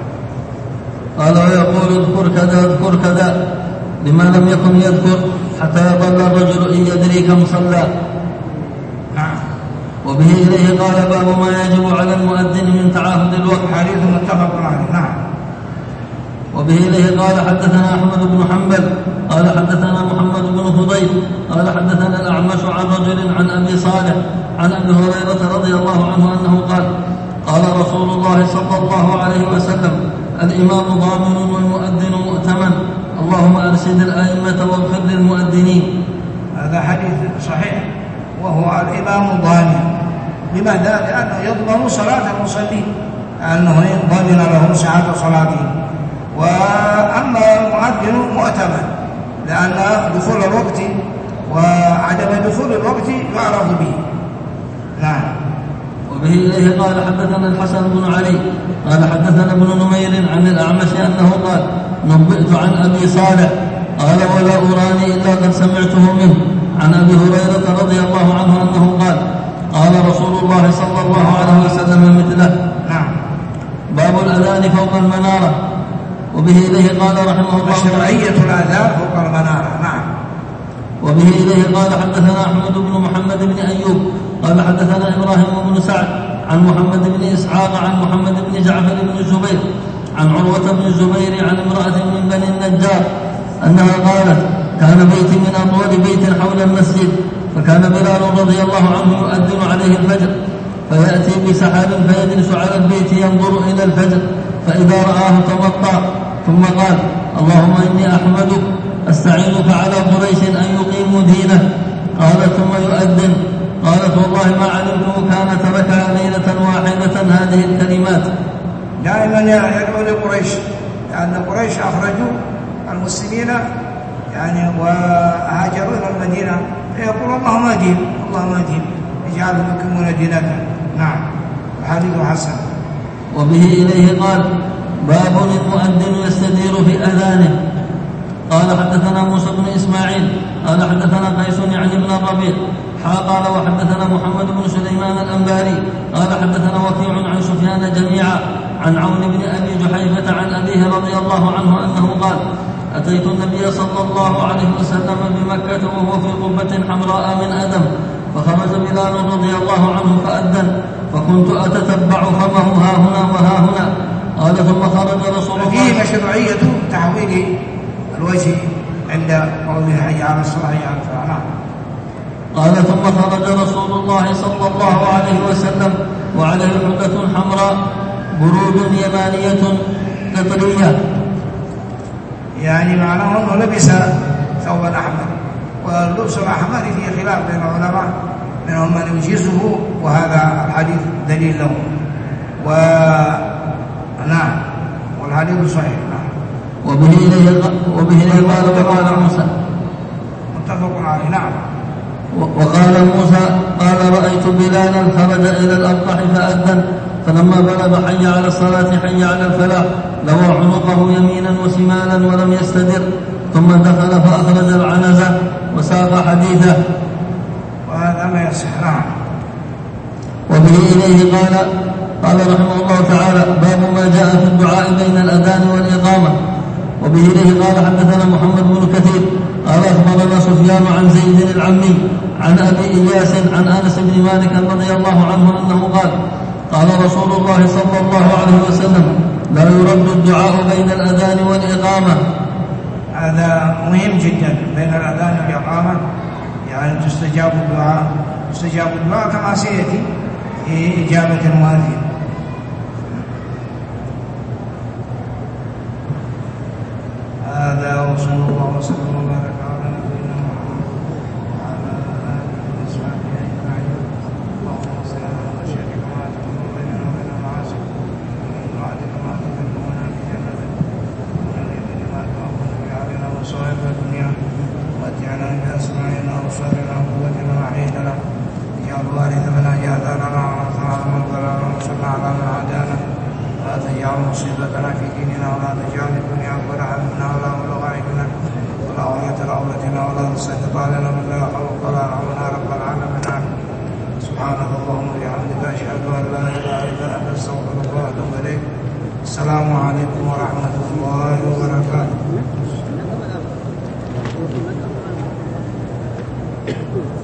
قال: ويقول: اذكر كذا اذكر كذا، لما لم يكن يذكر حتى يظل الرجل إن يدري كم صلى. نعم. وبه إليه قال: باب ما يجب على المؤذن من تعاهد الوقت. حديث متفق عليه. نعم. وبه إليه قال: حدثنا أحمد بن حنبل قال حدثنا محمد بن فضيل قال حدثنا الأعمش عن رجل عن أبي صالح عن أبي هريرة رضي الله عنه أنه قال: قال رسول الله صلى الله عليه وسلم: الإمام ضامن والمؤذن مؤتمن، اللهم أرشد الأئمة واغفر للمؤذنين. هذا حديث صحيح، وهو الإمام ضامن. لماذا؟ لأنه يضمن صلاة المصلين، أنه ضامن لهم سعادة صلاتهم. وأما المؤذن مؤتمن، لأن دخول الوقت وعدم دخول الوقت يعرف به. نعم. وبه إليه قال حدثنا الحسن بن علي قال حدثنا ابن نمير عن الأعمش أنه قال نبئت عن أبي صالح قال ولا أراني إلا قد سمعته منه عن أبي هريرة رضي الله عنه أنه قال قال رسول الله صلى الله عليه وسلم مثله. نعم. باب الأذان فوق المنارة. وبه إليه قال رحمه الله مشروعية الأذان فوق المنارة. نعم. وبه إليه قال حدثنا أحمد بن محمد بن أيوب قال حدثنا إبراهيم بن سعد عن محمد بن إسحاق عن محمد بن جعفر بن الزبير عن عروة بن الزبير عن امرأة من بني النجار أنها قالت كان بيتي من أطول بيت حول المسجد فكان بلال رضي الله عنه يؤذن عليه الفجر فيأتي بسحاب فيجلس على البيت ينظر إلى الفجر فإذا رآه تمطى ثم قال اللهم إني أحمدك أستعينك على قريش أن يقيموا دينه. قالت ثم يؤذن قالت والله ما علمته كان تركها ليلة واحدة هذه الكلمات. دائما يدعو لقريش لأن قريش أخرجوا المسلمين يعني وهاجروا إلى المدينة فيقول اللهم اهدهم اللهم اهدهم اجعلهم يقيمون دينك. نعم. الحديث حسن. وبه إليه قال باب المؤذن يستدير في أذانه. قال حدثنا موسى بن إسماعيل قال حدثنا قيس يعني بن الربيع قال وحدثنا محمد بن سليمان الأنباري قال حدثنا وكيع عن سفيان جميعا عن عون بن أبي جحيفة عن أبيه رضي الله عنه أنه قال أتيت النبي صلى الله عليه وسلم بمكة وهو في قبة حمراء من أدم فخرج بلال رضي الله عنه فأذن فكنت أتتبع فمه ها هنا وها هنا. قال ثم خرج رسول الله. فيه مشروعية تحويل الوجه عند قوله حي على الصلاة حي على الفلاح. قال ثم خرج رسول الله صلى الله عليه وسلم وعليه حلة حمراء برود يمانية قطرية يعني معناه أنه لبس ثوبا أحمر واللبس الأحمر فيه خلاف بين العلماء منهم من يجيزه وهذا الحديث دليل له نعم والحديث صحيح. نعم. وبه إليه قال وقال موسى متفق عليه. نعم. وقال موسى قال رأيت بلالا خرج إلى الأبطح فأذن فلما بلغ حي على الصلاة حي على الفلاح لوى عنقه يمينا وشمالا ولم يستدر ثم دخل فأخرج العنزة وساق حديثه وهذا ما يصح. نعم. وبه إليه قال رحمه الله تعالى باب ما جاء في الدعاء بين الأذان والإقامة. وبه إليه قال حدثنا محمد بن كثير قال أخبرنا سفيان عن زيد العمي عن أبي إياس عن أنس بن مالك رضي الله عنه أنه قال رسول الله صلى الله عليه وسلم لا يرد الدعاء بين الأذان والإقامة. هذا مهم جدا بين الأذان والإقامة يعني تستجاب الدعاء كما سيأتي في إجابة المؤذن. هذا وصلى الله وسلم وبارك على نبينا محمد وعلى آله وصحبه أجمعين. اللهم صل على خشيتك ما تكون بيننا وبين معاصيك ومن طاعتك ما تبلغنا في جنتك ومن اليقين ما تهون به علينا مصائب الدنيا ومتعنا بأسماعنا وأبصارنا وقوتنا ما أحييتنا اجعل الوارث منا اجعل ثارنا ومن ثارنا ومن ظلمنا وانصرنا على من عادانا ولا تجعل مصيبتنا في ديننا ولا تجعل الدنيا أكبر همنا ولا مبلغ علمنا ولا غاية رغبتنا ولا تسلط علينا من لا يخافك ولا يرحمنا رب العالمين. سبحانك اللهم وبحمدك أشهد أن لا إله إلا أنت أستغفرك وأتوب إليك. السلام عليكم ورحمة الله وبركاته.